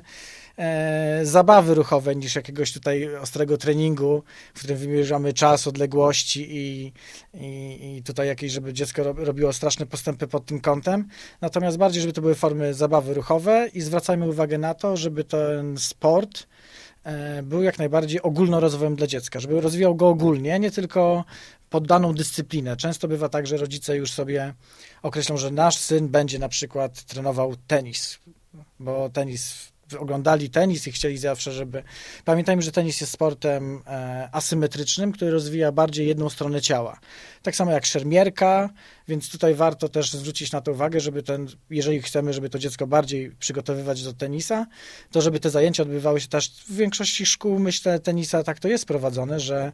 e, zabawy ruchowe niż jakiegoś tutaj ostrego treningu, w którym wymierzamy czas, odległości i, i, i tutaj jakieś, żeby dziecko robiło straszne postępy pod tym kątem. Natomiast bardziej, żeby to były formy zabawy ruchowe i zwracajmy uwagę na to, żeby ten sport e, był jak najbardziej ogólnorozwojem dla dziecka, żeby rozwijał go ogólnie, nie tylko pod daną dyscyplinę. Często bywa tak, że rodzice już sobie określą, że nasz syn będzie na przykład trenował tenis, bo tenis oglądali tenis i chcieli zawsze, żeby... Pamiętajmy, że tenis jest sportem e, asymetrycznym, który rozwija bardziej jedną stronę ciała. Tak samo jak szermierka, więc tutaj warto też zwrócić na to uwagę, żeby ten, jeżeli chcemy, żeby to dziecko bardziej przygotowywać do tenisa, to żeby te zajęcia odbywały się też w większości szkół, myślę, tenisa tak to jest prowadzone, że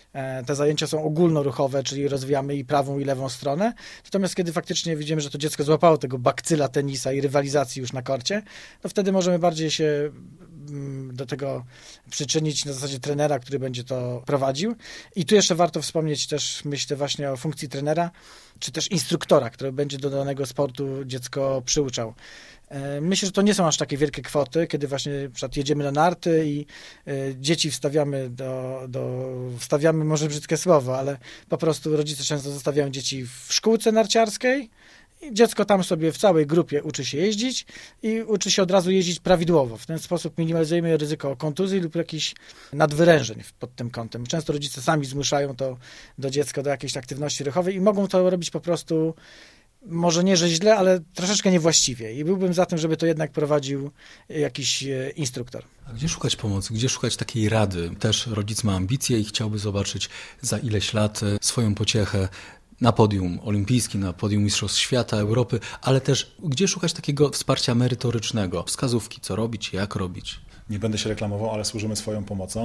te zajęcia są ogólnoruchowe, czyli rozwijamy i prawą, i lewą stronę. Natomiast kiedy faktycznie widzimy, że to dziecko złapało tego bakcyla tenisa i rywalizacji już na korcie, to wtedy możemy bardziej się do tego przyczynić na zasadzie trenera, który będzie to prowadził. I tu jeszcze warto wspomnieć też, myślę, właśnie o funkcji trenera, czy też instruktora, który będzie do danego sportu dziecko przyuczał. Myślę, że to nie są aż takie wielkie kwoty, kiedy właśnie na przykład jedziemy na narty i dzieci wstawiamy do, do wstawiamy może brzydkie słowo, ale po prostu rodzice często zostawiają dzieci w szkółce narciarskiej i dziecko tam sobie w całej grupie uczy się jeździć i uczy się od razu jeździć prawidłowo. W ten sposób minimalizujemy ryzyko kontuzji lub jakichś nadwyrężeń pod tym kątem. Często rodzice sami zmuszają to do dziecka do jakiejś aktywności ruchowej i mogą to robić po prostu może nie, że źle, ale troszeczkę niewłaściwie. I byłbym za tym, żeby to jednak prowadził jakiś instruktor. A gdzie szukać pomocy? Gdzie szukać takiej rady? Też rodzic ma ambicje i chciałby zobaczyć za ileś lat swoją pociechę na podium olimpijskim, na podium Mistrzostw Świata, Europy, ale też gdzie szukać takiego wsparcia merytorycznego? Wskazówki, co robić, jak robić? Nie będę się reklamował, ale służymy swoją pomocą.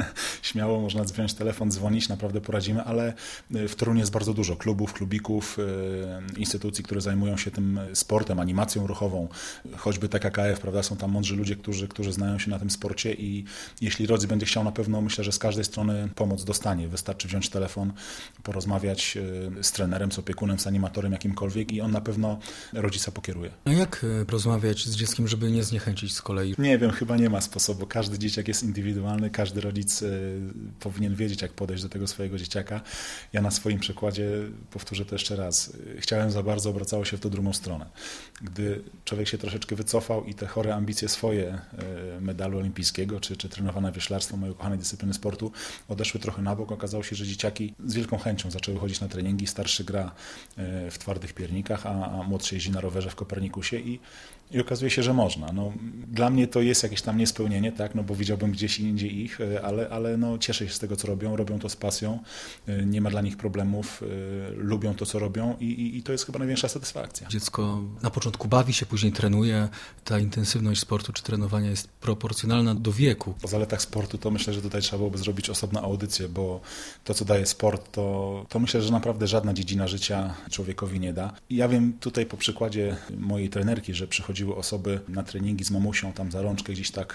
Śmiało można wziąć telefon, dzwonić, naprawdę poradzimy, ale w Toruniu jest bardzo dużo klubów, klubików, instytucji, które zajmują się tym sportem, animacją ruchową, choćby T K K F, prawda? Są tam mądrzy ludzie, którzy, którzy znają się na tym sporcie i jeśli rodzic będzie chciał, na pewno myślę, że z każdej strony pomoc dostanie. Wystarczy wziąć telefon, porozmawiać z trenerem, z opiekunem, z animatorem jakimkolwiek i on na pewno rodzica pokieruje. A jak rozmawiać z dzieckiem, żeby nie zniechęcić z kolei? Nie wiem, chyba nie ma sposobu. Każdy dzieciak jest indywidualny, każdy rodzic y, powinien wiedzieć, jak podejść do tego swojego dzieciaka. Ja na swoim przykładzie powtórzę to jeszcze raz. Chciałem za bardzo, obracało się w tą drugą stronę. Gdy człowiek się troszeczkę wycofał i te chore ambicje swoje y, medalu olimpijskiego, czy, czy trenowane wioślarstwo, mojej ukochanej dyscypliny sportu, odeszły trochę na bok. Okazało się, że dzieciaki z wielką chęcią zaczęły chodzić na treningi. Starszy gra y, w twardych piernikach, a, a młodszy jeździ na rowerze w Kopernikusie i I okazuje się, że można. No, dla mnie to jest jakieś tam niespełnienie, tak, no bo widziałbym gdzieś indziej ich, ale, ale no, cieszę się z tego, co robią, robią to z pasją, nie ma dla nich problemów, lubią to, co robią i, i, i to jest chyba największa satysfakcja. Dziecko na początku bawi się, później trenuje, ta intensywność sportu czy trenowania jest proporcjonalna do wieku. O zaletach sportu to myślę, że tutaj trzeba byłoby zrobić osobną audycję, bo to, co daje sport, to, to myślę, że naprawdę żadna dziedzina życia człowiekowi nie da. I ja wiem tutaj po przykładzie mojej trenerki, że przychodzi osoby na treningi z mamusią, tam za rączkę gdzieś tak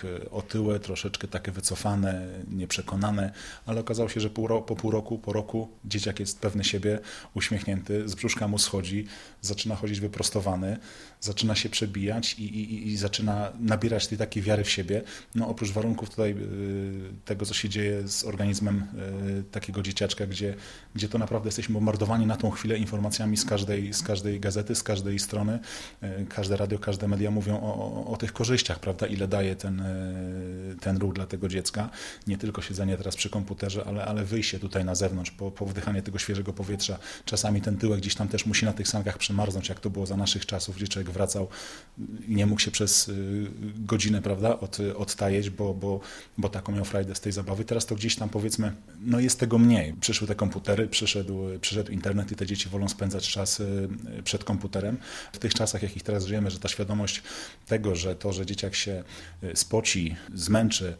otyłe, troszeczkę takie wycofane, nieprzekonane, ale okazało się, że pół ro- po pół roku, po roku dzieciak jest pewny siebie, uśmiechnięty, z brzuszka mu schodzi, zaczyna chodzić wyprostowany, zaczyna się przebijać i, i, i zaczyna nabierać tej takiej wiary w siebie. No oprócz warunków tutaj y, tego, co się dzieje z organizmem y, takiego dzieciaczka, gdzie, gdzie to naprawdę jesteśmy bombardowani na tą chwilę informacjami z każdej, z każdej gazety, z każdej strony. Y, każde radio, każde media mówią o, o, o tych korzyściach, prawda, ile daje ten, y, ten ruch dla tego dziecka. Nie tylko siedzenie teraz przy komputerze, ale, ale wyjście tutaj na zewnątrz, po, po wdychanie tego świeżego powietrza. Czasami ten tyłek gdzieś tam też musi na tych sankach przymarznąć, jak to było za naszych czasów, gdzie człowiek wracał i nie mógł się przez godzinę, prawda, od, odtajeć, bo, bo, bo taką miał frajdę z tej zabawy. Teraz to gdzieś tam, powiedzmy, no jest tego mniej. Przyszły te komputery, przyszedł, przyszedł internet i te dzieci wolą spędzać czas przed komputerem. W tych czasach, jakich teraz żyjemy, że ta świadomość tego, że to, że dzieciak się spoci, zmęczy,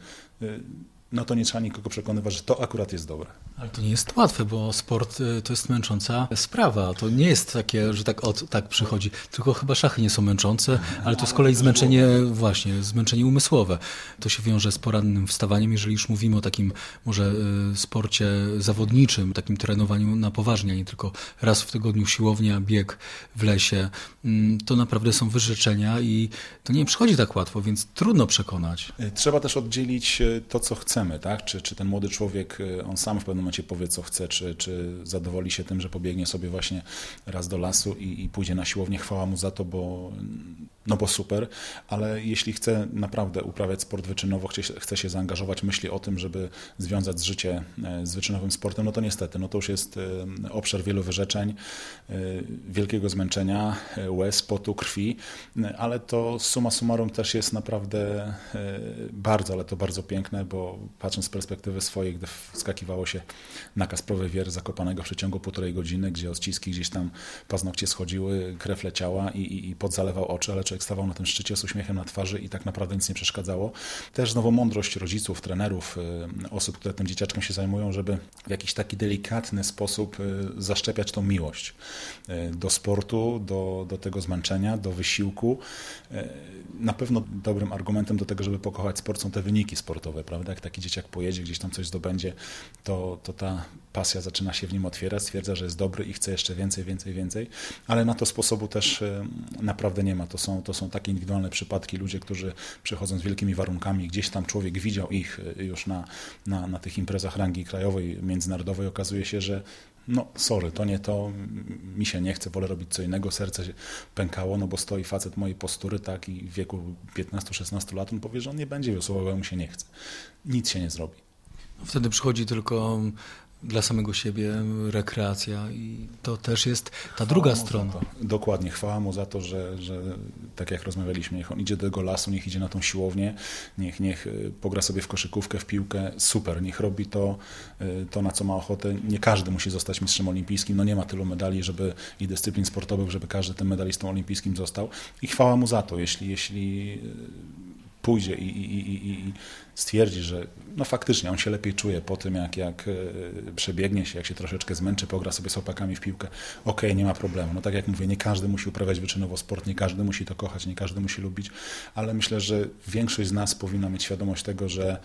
no to nie trzeba nikogo przekonywać, że to akurat jest dobre. Ale to nie jest łatwe, bo sport to jest męcząca sprawa. To nie jest takie, że tak od, tak przychodzi. Tylko chyba szachy nie są męczące, ale to z kolei zmęczenie, właśnie, zmęczenie umysłowe. To się wiąże z porannym wstawaniem, jeżeli już mówimy o takim może sporcie zawodniczym, takim trenowaniu na poważnie, a nie tylko raz w tygodniu siłownia, bieg w lesie. To naprawdę są wyrzeczenia i to nie przychodzi tak łatwo, więc trudno przekonać. Trzeba też oddzielić to, co chcemy, tak? Czy, czy ten młody człowiek, on sam w pewnym momencie powie, co chce, czy, czy zadowoli się tym, że pobiegnie sobie właśnie raz do lasu i, i pójdzie na siłownię, chwała mu za to, bo, no bo super, ale jeśli chce naprawdę uprawiać sport wyczynowo, chce, chce się zaangażować, myśli o tym, żeby związać życie z wyczynowym sportem, no to niestety, no to już jest obszar wielu wyrzeczeń, wielkiego zmęczenia, łez, potu, krwi, ale to summa summarum też jest naprawdę bardzo, ale to bardzo piękne, bo patrząc z perspektywy swojej, gdy wskakiwało się na Kasprowy Wier Zakopanego w przeciągu półtorej godziny, gdzie odciski gdzieś tam paznokcie schodziły, krew leciała i, i, i pot zalewał oczy, ale człowiek stawał na tym szczycie z uśmiechem na twarzy i tak naprawdę nic nie przeszkadzało. Też znowu mądrość rodziców, trenerów, osób, które tym dzieciaczkiem się zajmują, żeby w jakiś taki delikatny sposób zaszczepiać tą miłość do sportu, do, do tego zmęczenia, do wysiłku. Na pewno dobrym argumentem do tego, żeby pokochać sport, są te wyniki sportowe, prawda? Jak taki dzieciak pojedzie, gdzieś tam coś zdobędzie, to, to ta pasja zaczyna się w nim otwierać, stwierdza, że jest dobry i chce jeszcze więcej, więcej, więcej, ale na to sposobu też naprawdę nie ma. To są, to są takie indywidualne przypadki, ludzie, którzy przychodzą z wielkimi warunkami, gdzieś tam człowiek widział ich już na, na, na tych imprezach rangi krajowej, międzynarodowej, okazuje się, że no sorry, to nie to, mi się nie chce, wolę robić co innego, serce się pękało, no bo stoi facet mojej postury, tak, i w wieku piętnastu szesnastu lat on powie, że on nie będzie wiosłował, bo mu się nie chce. Nic się nie zrobi. Wtedy przychodzi tylko dla samego siebie rekreacja i to też jest ta druga strona. Dokładnie, chwała mu za to, że, że tak jak rozmawialiśmy, niech on idzie do tego lasu, niech idzie na tą siłownię, niech, niech pogra sobie w koszykówkę, w piłkę, super, niech robi to, to, na co ma ochotę. Nie każdy musi zostać mistrzem olimpijskim, no nie ma tylu medali, żeby i dyscyplin sportowych, żeby każdy tym medalistą olimpijskim został i chwała mu za to, jeśli, jeśli pójdzie i, i, i, i stwierdzi, że no faktycznie on się lepiej czuje po tym, jak, jak przebiegnie się, jak się troszeczkę zmęczy, pogra sobie z chłopakami w piłkę, okej, okay, nie ma problemu. No tak jak mówię, nie każdy musi uprawiać wyczynowo sport, nie każdy musi to kochać, nie każdy musi lubić, ale myślę, że większość z nas powinna mieć świadomość tego, że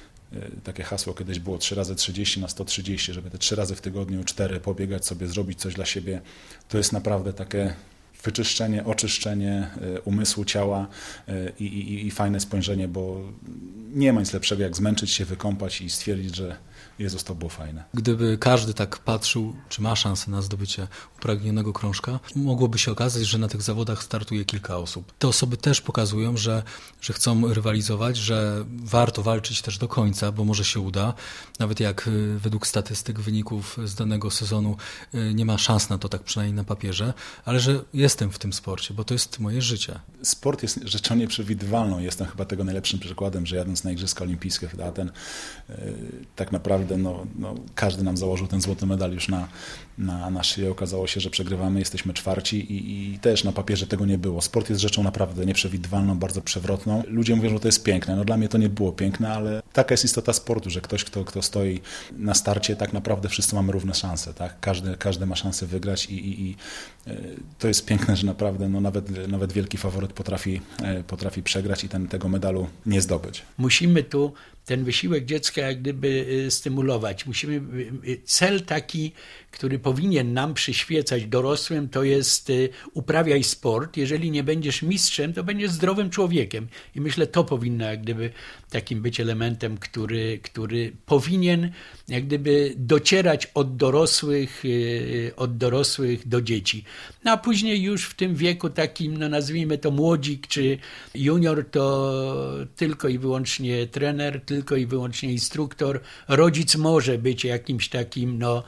takie hasło kiedyś było trzy razy trzydzieści na sto trzydzieści, żeby te trzy razy w tygodniu, cztery pobiegać sobie, zrobić coś dla siebie, to jest naprawdę takie wyczyszczenie, oczyszczenie umysłu, ciała i, i, i fajne spojrzenie, bo nie ma nic lepszego jak zmęczyć się, wykąpać i stwierdzić, że Jezus, to było fajne. Gdyby każdy tak patrzył, czy ma szansę na zdobycie upragnionego krążka, mogłoby się okazać, że na tych zawodach startuje kilka osób. Te osoby też pokazują, że, że chcą rywalizować, że warto walczyć też do końca, bo może się uda. Nawet jak według statystyk, wyników z danego sezonu nie ma szans na to, tak przynajmniej na papierze, ale że jestem w tym sporcie, bo to jest moje życie. Sport jest rzeczą nieprzewidywalną. Jestem chyba tego najlepszym przykładem, że jadąc na Igrzyska Olimpijskie w Aten, tak naprawdę No, no, każdy nam założył ten złoty medal już na, na, na szyję. Okazało się, że przegrywamy, jesteśmy czwarci i, i też na papierze tego nie było. Sport jest rzeczą naprawdę nieprzewidywalną, bardzo przewrotną. Ludzie mówią, że to jest piękne. No dla mnie to nie było piękne, ale taka jest istota sportu, że ktoś, kto, kto stoi na starcie, tak naprawdę wszyscy mamy równe szanse. Tak? Każdy, każdy ma szansę wygrać i, i, i to jest piękne. piękne, że naprawdę no, nawet, nawet wielki faworyt potrafi, potrafi przegrać i ten, tego medalu nie zdobyć. Musimy tu ten wysiłek dziecka jak gdyby stymulować. Musimy, cel taki, który powinien nam przyświecać dorosłym, to jest uprawiaj sport. Jeżeli nie będziesz mistrzem, to będziesz zdrowym człowiekiem. I myślę, to powinno jak gdyby takim być elementem, który, który powinien jak gdyby docierać od dorosłych, od dorosłych do dzieci. No a później już w tym wieku takim, no nazwijmy to młodzik czy junior, to tylko i wyłącznie trener, tylko i wyłącznie instruktor. Rodzic może być jakimś takim no,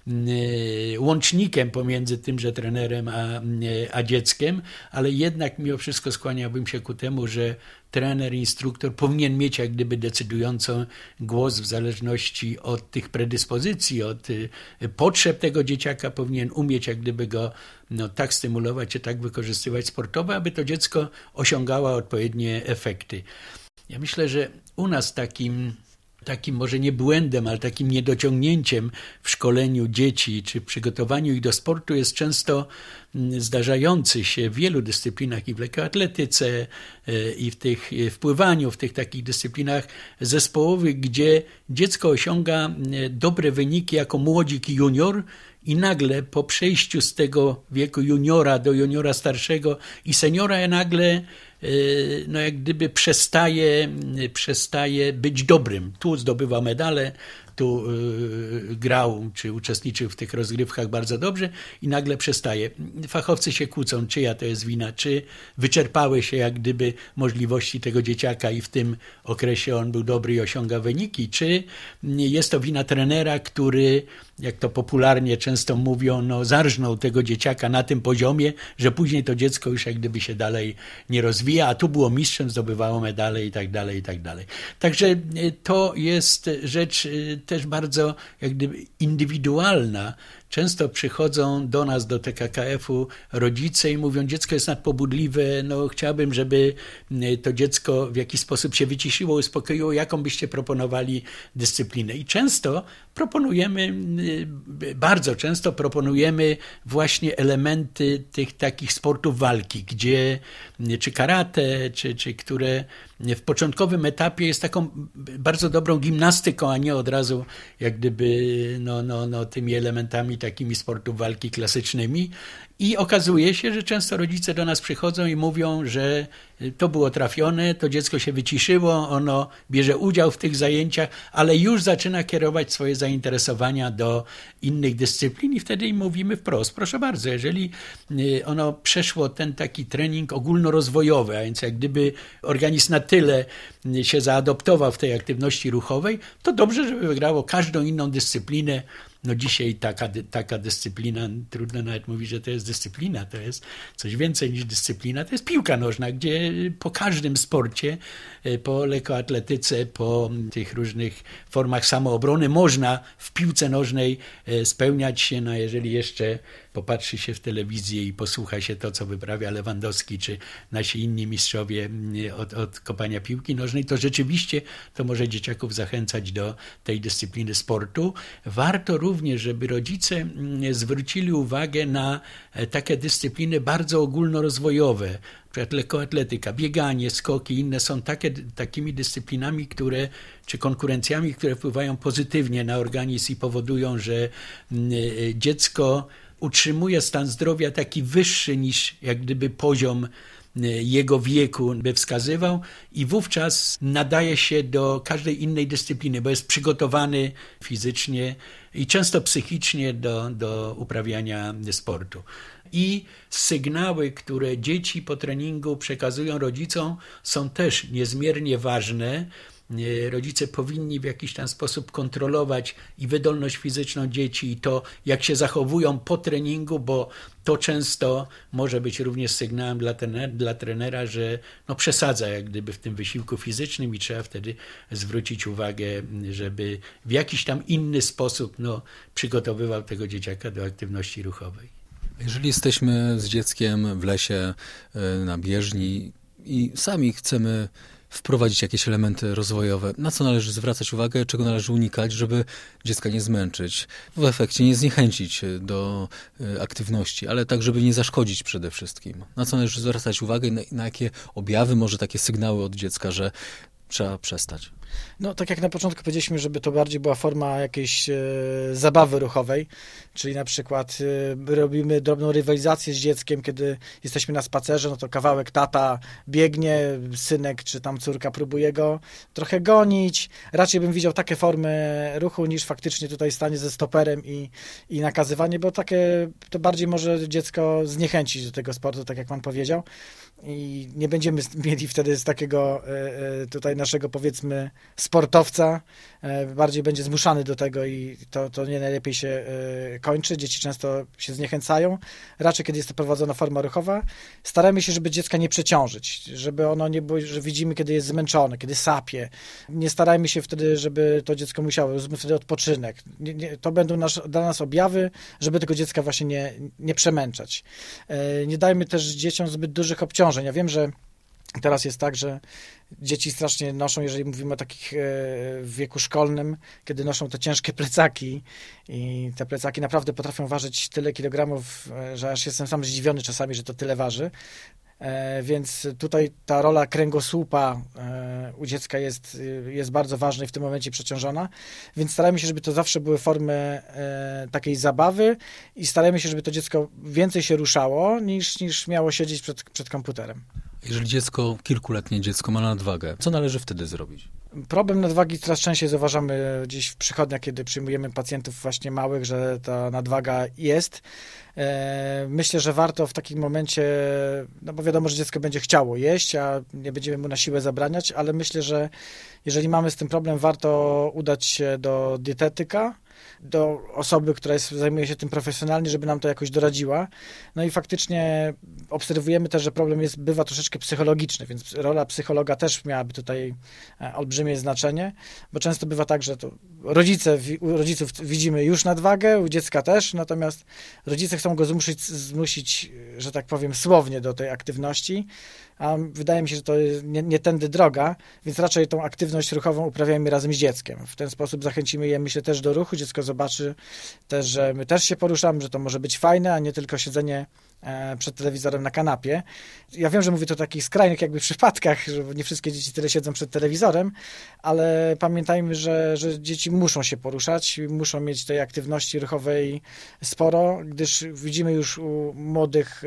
łącznikiem pomiędzy tymże trenerem a, a dzieckiem, ale jednak mimo wszystko skłaniałbym się ku temu, że trener, instruktor powinien mieć jak gdyby decydujący głos w zależności od tych predyspozycji, od potrzeb tego dzieciaka, powinien umieć jak gdyby go no, tak stymulować, czy tak wykorzystywać sportowo, aby to dziecko osiągało odpowiednie efekty. Ja myślę, że u nas takim takim może nie błędem, ale takim niedociągnięciem w szkoleniu dzieci czy przygotowaniu ich do sportu jest często zdarzający się w wielu dyscyplinach i w lekkoatletyce i w tych w pływaniu, w tych takich dyscyplinach zespołowych, gdzie dziecko osiąga dobre wyniki jako młodzik i junior i nagle po przejściu z tego wieku juniora do juniora starszego i seniora nagle no jak gdyby przestaje, przestaje być dobrym. Tu zdobywa medale, tu y, grał czy uczestniczył w tych rozgrywkach bardzo dobrze i nagle przestaje. Fachowcy się kłócą, czyja to jest wina, czy wyczerpały się jak gdyby możliwości tego dzieciaka i w tym okresie on był dobry i osiąga wyniki, czy jest to wina trenera, który, jak to popularnie często mówią, no zarżnął tego dzieciaka na tym poziomie, że później to dziecko już jak gdyby się dalej nie rozwija, a tu było mistrzem, zdobywało medale i tak dalej, i tak dalej. Także to jest rzecz też bardzo jak gdyby indywidualna. Często przychodzą do nas, do T K K F-u rodzice i mówią, dziecko jest nadpobudliwe, no chciałbym, żeby to dziecko w jakiś sposób się wyciszyło, uspokoiło, jaką byście proponowali dyscyplinę. I często proponujemy, bardzo często proponujemy właśnie elementy tych takich sportów walki, gdzie czy karate, czy, czy które w początkowym etapie jest taką bardzo dobrą gimnastyką, a nie od razu jak gdyby no, no, no, tymi elementami takimi sportów walki klasycznymi. I okazuje się, że często rodzice do nas przychodzą i mówią, że to było trafione, to dziecko się wyciszyło, ono bierze udział w tych zajęciach, ale już zaczyna kierować swoje zainteresowania do innych dyscyplin i wtedy im mówimy wprost, proszę bardzo, jeżeli ono przeszło ten taki trening ogólnorozwojowy, a więc jak gdyby organizm na tyle się zaadoptował w tej aktywności ruchowej, to dobrze, żeby wygrało każdą inną dyscyplinę. No dzisiaj taka, taka dyscyplina, trudno nawet mówić, że to jest dyscyplina, to jest coś więcej niż dyscyplina, to jest piłka nożna, gdzie po każdym sporcie, po lekkoatletyce, po tych różnych formach samoobrony można w piłce nożnej spełniać się, no jeżeli jeszcze popatrzy się w telewizję i posłucha się to, co wyprawia Lewandowski, czy nasi inni mistrzowie od, od kopania piłki nożnej, to rzeczywiście to może dzieciaków zachęcać do tej dyscypliny sportu. Warto również, żeby rodzice zwrócili uwagę na takie dyscypliny bardzo ogólnorozwojowe, na przykład lekkoatletyka, bieganie, skoki, inne są takie, takimi dyscyplinami, które, czy konkurencjami, które wpływają pozytywnie na organizm i powodują, że dziecko utrzymuje stan zdrowia taki wyższy niż jak gdyby poziom jego wieku by wskazywał i wówczas nadaje się do każdej innej dyscypliny, bo jest przygotowany fizycznie i często psychicznie do, do uprawiania sportu. I sygnały, które dzieci po treningu przekazują rodzicom, są też niezmiernie ważne. Rodzice powinni w jakiś tam sposób kontrolować i wydolność fizyczną dzieci i to, jak się zachowują po treningu, bo to często może być również sygnałem dla trenera, dla trenera że no przesadza jak gdyby w tym wysiłku fizycznym i trzeba wtedy zwrócić uwagę, żeby w jakiś tam inny sposób no, przygotowywał tego dzieciaka do aktywności ruchowej. Jeżeli jesteśmy z dzieckiem w lesie, na bieżni i sami chcemy wprowadzić jakieś elementy rozwojowe. Na co należy zwracać uwagę, czego należy unikać, żeby dziecka nie zmęczyć, w efekcie nie zniechęcić do aktywności, ale tak, żeby nie zaszkodzić przede wszystkim. Na co należy zwracać uwagę i na, na jakie objawy, może takie sygnały od dziecka, że trzeba przestać. No tak jak na początku powiedzieliśmy, żeby to bardziej była forma jakiejś e, zabawy ruchowej, czyli na przykład e, robimy drobną rywalizację z dzieckiem, kiedy jesteśmy na spacerze, no to kawałek tata biegnie, synek czy tam córka próbuje go trochę gonić. Raczej bym widział takie formy ruchu niż faktycznie tutaj stanie ze stoperem i, i nakazywanie, bo takie to bardziej może dziecko zniechęcić do tego sportu, tak jak pan powiedział. I nie będziemy mieli wtedy z takiego e, tutaj naszego, powiedzmy, sportowca, bardziej będzie zmuszany do tego i to, to nie najlepiej się kończy. Dzieci często się zniechęcają. Raczej, kiedy jest to prowadzona forma ruchowa, staramy się, żeby dziecka nie przeciążyć, żeby ono nie było, że widzimy, kiedy jest zmęczone, kiedy sapie. Nie starajmy się wtedy, żeby to dziecko musiało, zróbmy wtedy odpoczynek. Nie, nie, to będą nasz, dla nas objawy, żeby tego dziecka właśnie nie, nie przemęczać. Nie dajmy też dzieciom zbyt dużych obciążeń. Ja wiem, że teraz jest tak, że dzieci strasznie noszą, jeżeli mówimy o takich w wieku szkolnym, kiedy noszą te ciężkie plecaki i te plecaki naprawdę potrafią ważyć tyle kilogramów, że aż jestem sam zdziwiony czasami, że to tyle waży. Więc tutaj ta rola kręgosłupa u dziecka jest, jest bardzo ważna i w tym momencie przeciążona, więc staramy się, żeby to zawsze były formy takiej zabawy i staramy się, żeby to dziecko więcej się ruszało, niż, niż miało siedzieć przed, przed komputerem. Jeżeli dziecko, kilkuletnie dziecko ma nadwagę, co należy wtedy zrobić? Problem nadwagi coraz częściej zauważamy gdzieś w przychodniach, kiedy przyjmujemy pacjentów właśnie małych, że ta nadwaga jest. Myślę, że warto w takim momencie, no bo wiadomo, że dziecko będzie chciało jeść, a nie będziemy mu na siłę zabraniać, ale myślę, że jeżeli mamy z tym problem, warto udać się do dietetyka, do osoby, która jest, zajmuje się tym profesjonalnie, żeby nam to jakoś doradziła. No i faktycznie obserwujemy też, że problem jest, bywa troszeczkę psychologiczny, więc rola psychologa też miałaby tutaj olbrzymie znaczenie, bo często bywa tak, że to rodzice, u rodziców widzimy już nadwagę, u dziecka też, natomiast rodzice chcą go zmusić, zmusić, że tak powiem, słownie do tej aktywności, a wydaje mi się, że to nie, nie tędy droga, więc raczej tą aktywność ruchową uprawiajmy razem z dzieckiem. W ten sposób zachęcimy je, myślę, też do ruchu. Dziecko zobaczy też, że my też się poruszamy, że to może być fajne, a nie tylko siedzenie przed telewizorem na kanapie. Ja wiem, że mówię to o takich skrajnych jakby przypadkach, że nie wszystkie dzieci tyle siedzą przed telewizorem, ale pamiętajmy, że, że dzieci muszą się poruszać, muszą mieć tej aktywności ruchowej sporo, gdyż widzimy już u młodych,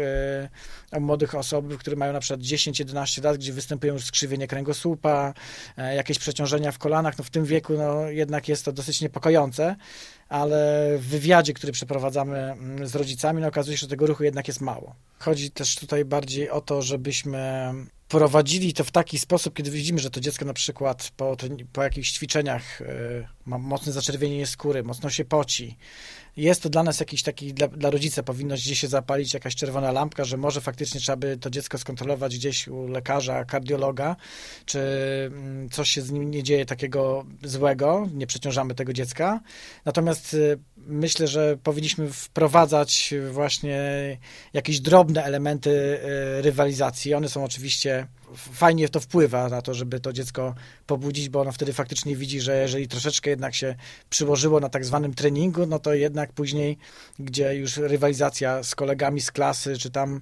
u młodych osób, które mają na przykład dziesięć jedenaście lat, gdzie występują już skrzywienie kręgosłupa, jakieś przeciążenia w kolanach, no w tym wieku no jednak jest to dosyć niepokojące, ale w wywiadzie, który przeprowadzamy z rodzicami, no okazuje się, że tego ruchu jednak jest mało. Chodzi też tutaj bardziej o to, żebyśmy prowadzili to w taki sposób, kiedy widzimy, że to dziecko na przykład po, po jakichś ćwiczeniach ma mocne zaczerwienienie skóry, mocno się poci. Jest to dla nas jakiś taki, dla, dla rodzica powinno gdzieś się zapalić jakaś czerwona lampka, że może faktycznie trzeba by to dziecko skontrolować gdzieś u lekarza, kardiologa, czy coś się z nim nie dzieje takiego złego, nie przeciążamy tego dziecka. Natomiast myślę, że powinniśmy wprowadzać właśnie jakieś drobne elementy rywalizacji. One są oczywiście, fajnie to wpływa na to, żeby to dziecko pobudzić, bo ono wtedy faktycznie widzi, że jeżeli troszeczkę jednak się przyłożyło na tak zwanym treningu, no to jednak później, gdzie już rywalizacja z kolegami z klasy, czy tam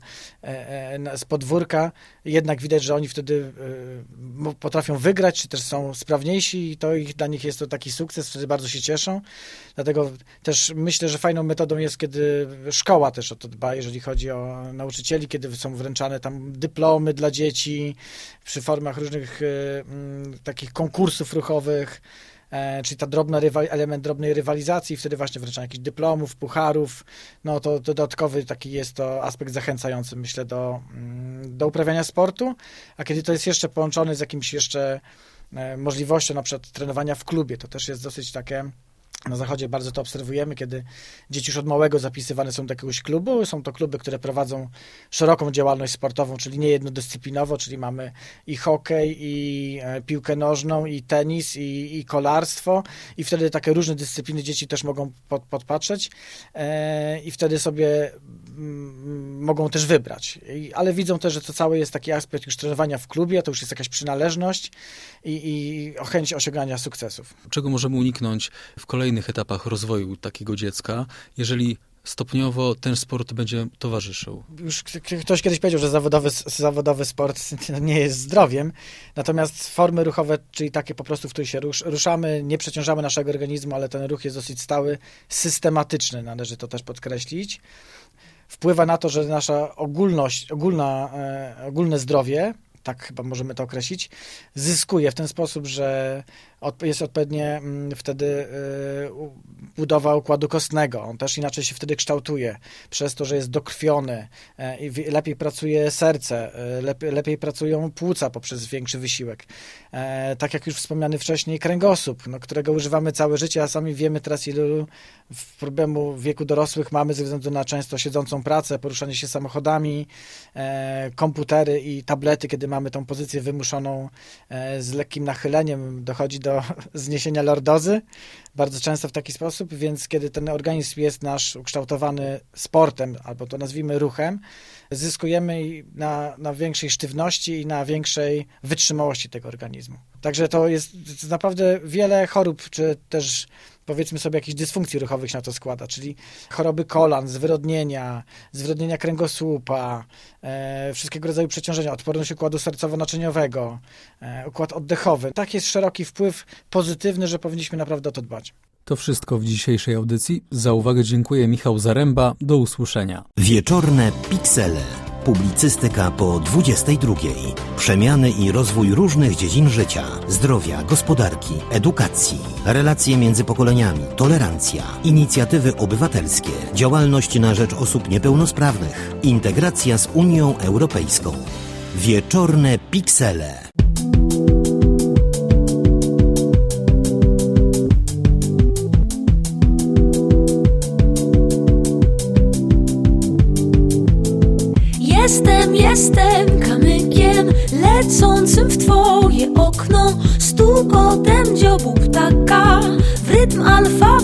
z podwórka, jednak widać, że oni wtedy potrafią wygrać, czy też są sprawniejsi i to ich, dla nich jest to taki sukces, wtedy bardzo się cieszą. Dlatego też myślę, że fajną metodą jest, kiedy szkoła też o to dba, jeżeli chodzi o nauczycieli, kiedy są wręczane tam dyplomy dla dzieci, przy formach różnych y, takich konkursów ruchowych, e, czyli ta drobna rywa, element drobnej rywalizacji, wtedy właśnie wręczanie jakichś dyplomów, pucharów, no to dodatkowy taki jest to aspekt zachęcający, myślę, do, do uprawiania sportu, a kiedy to jest jeszcze połączone z jakimś jeszcze e, możliwością na przykład trenowania w klubie, to też jest dosyć takie. Na Zachodzie bardzo to obserwujemy, kiedy dzieci już od małego zapisywane są do jakiegoś klubu. Są to kluby, które prowadzą szeroką działalność sportową, czyli nie jednodyscyplinowo, czyli mamy i hokej, i piłkę nożną, i tenis, i, i kolarstwo. I wtedy takie różne dyscypliny dzieci też mogą pod, podpatrzeć. I wtedy sobie mm, mogą też wybrać. I, ale widzą też, że to cały jest taki aspekt już trenowania w klubie, to już jest jakaś przynależność i, i chęć osiągania sukcesów. Czego możemy uniknąć w kolejnych etapach rozwoju takiego dziecka, jeżeli stopniowo ten sport będzie towarzyszył? Już ktoś kiedyś powiedział, że zawodowy, zawodowy sport nie jest zdrowiem, natomiast formy ruchowe, czyli takie po prostu, w których się rusz, ruszamy, nie przeciążamy naszego organizmu, ale ten ruch jest dosyć stały, systematyczny, należy to też podkreślić. Wpływa na to, że nasza ogólność, ogólna, e, ogólne zdrowie, tak chyba możemy to określić, zyskuje w ten sposób, że jest odpowiednie wtedy budowa układu kostnego. On też inaczej się wtedy kształtuje, przez to, że jest dokrwiony i lepiej pracuje serce, lepiej, lepiej pracują płuca poprzez większy wysiłek. Tak jak już wspomniany wcześniej kręgosłup, no, którego używamy całe życie, a sami wiemy teraz, ilu problemu w wieku dorosłych mamy ze względu na często siedzącą pracę, poruszanie się samochodami, komputery i tablety, kiedy mamy tą pozycję wymuszoną z lekkim nachyleniem, dochodzi do zniesienia lordozy, bardzo często w taki sposób, więc kiedy ten organizm jest nasz ukształtowany sportem, albo to nazwijmy ruchem, zyskujemy na, na większej sztywności i na większej wytrzymałości tego organizmu. Także to jest, to jest naprawdę wiele chorób, czy też powiedzmy sobie jakichś dysfunkcji ruchowych się na to składa, czyli choroby kolan, zwyrodnienia, zwyrodnienia kręgosłupa, e, wszystkiego rodzaju przeciążenia, odporność układu sercowo-naczyniowego, e, układ oddechowy. Tak jest szeroki wpływ pozytywny, że powinniśmy naprawdę o to dbać. To wszystko w dzisiejszej audycji. Za uwagę dziękuję. Michał Zaręba. Do usłyszenia. Wieczorne Piksele. Publicystyka po dwudziestej drugiej. Przemiany i rozwój różnych dziedzin życia, zdrowia, gospodarki, edukacji, relacje między pokoleniami, tolerancja, inicjatywy obywatelskie, działalność na rzecz osób niepełnosprawnych, integracja z Unią Europejską. Wieczorne Piksele. Jestem, jestem kamykiem lecącym w twoje okno, stukotem dziobu ptaka w rytm alfa.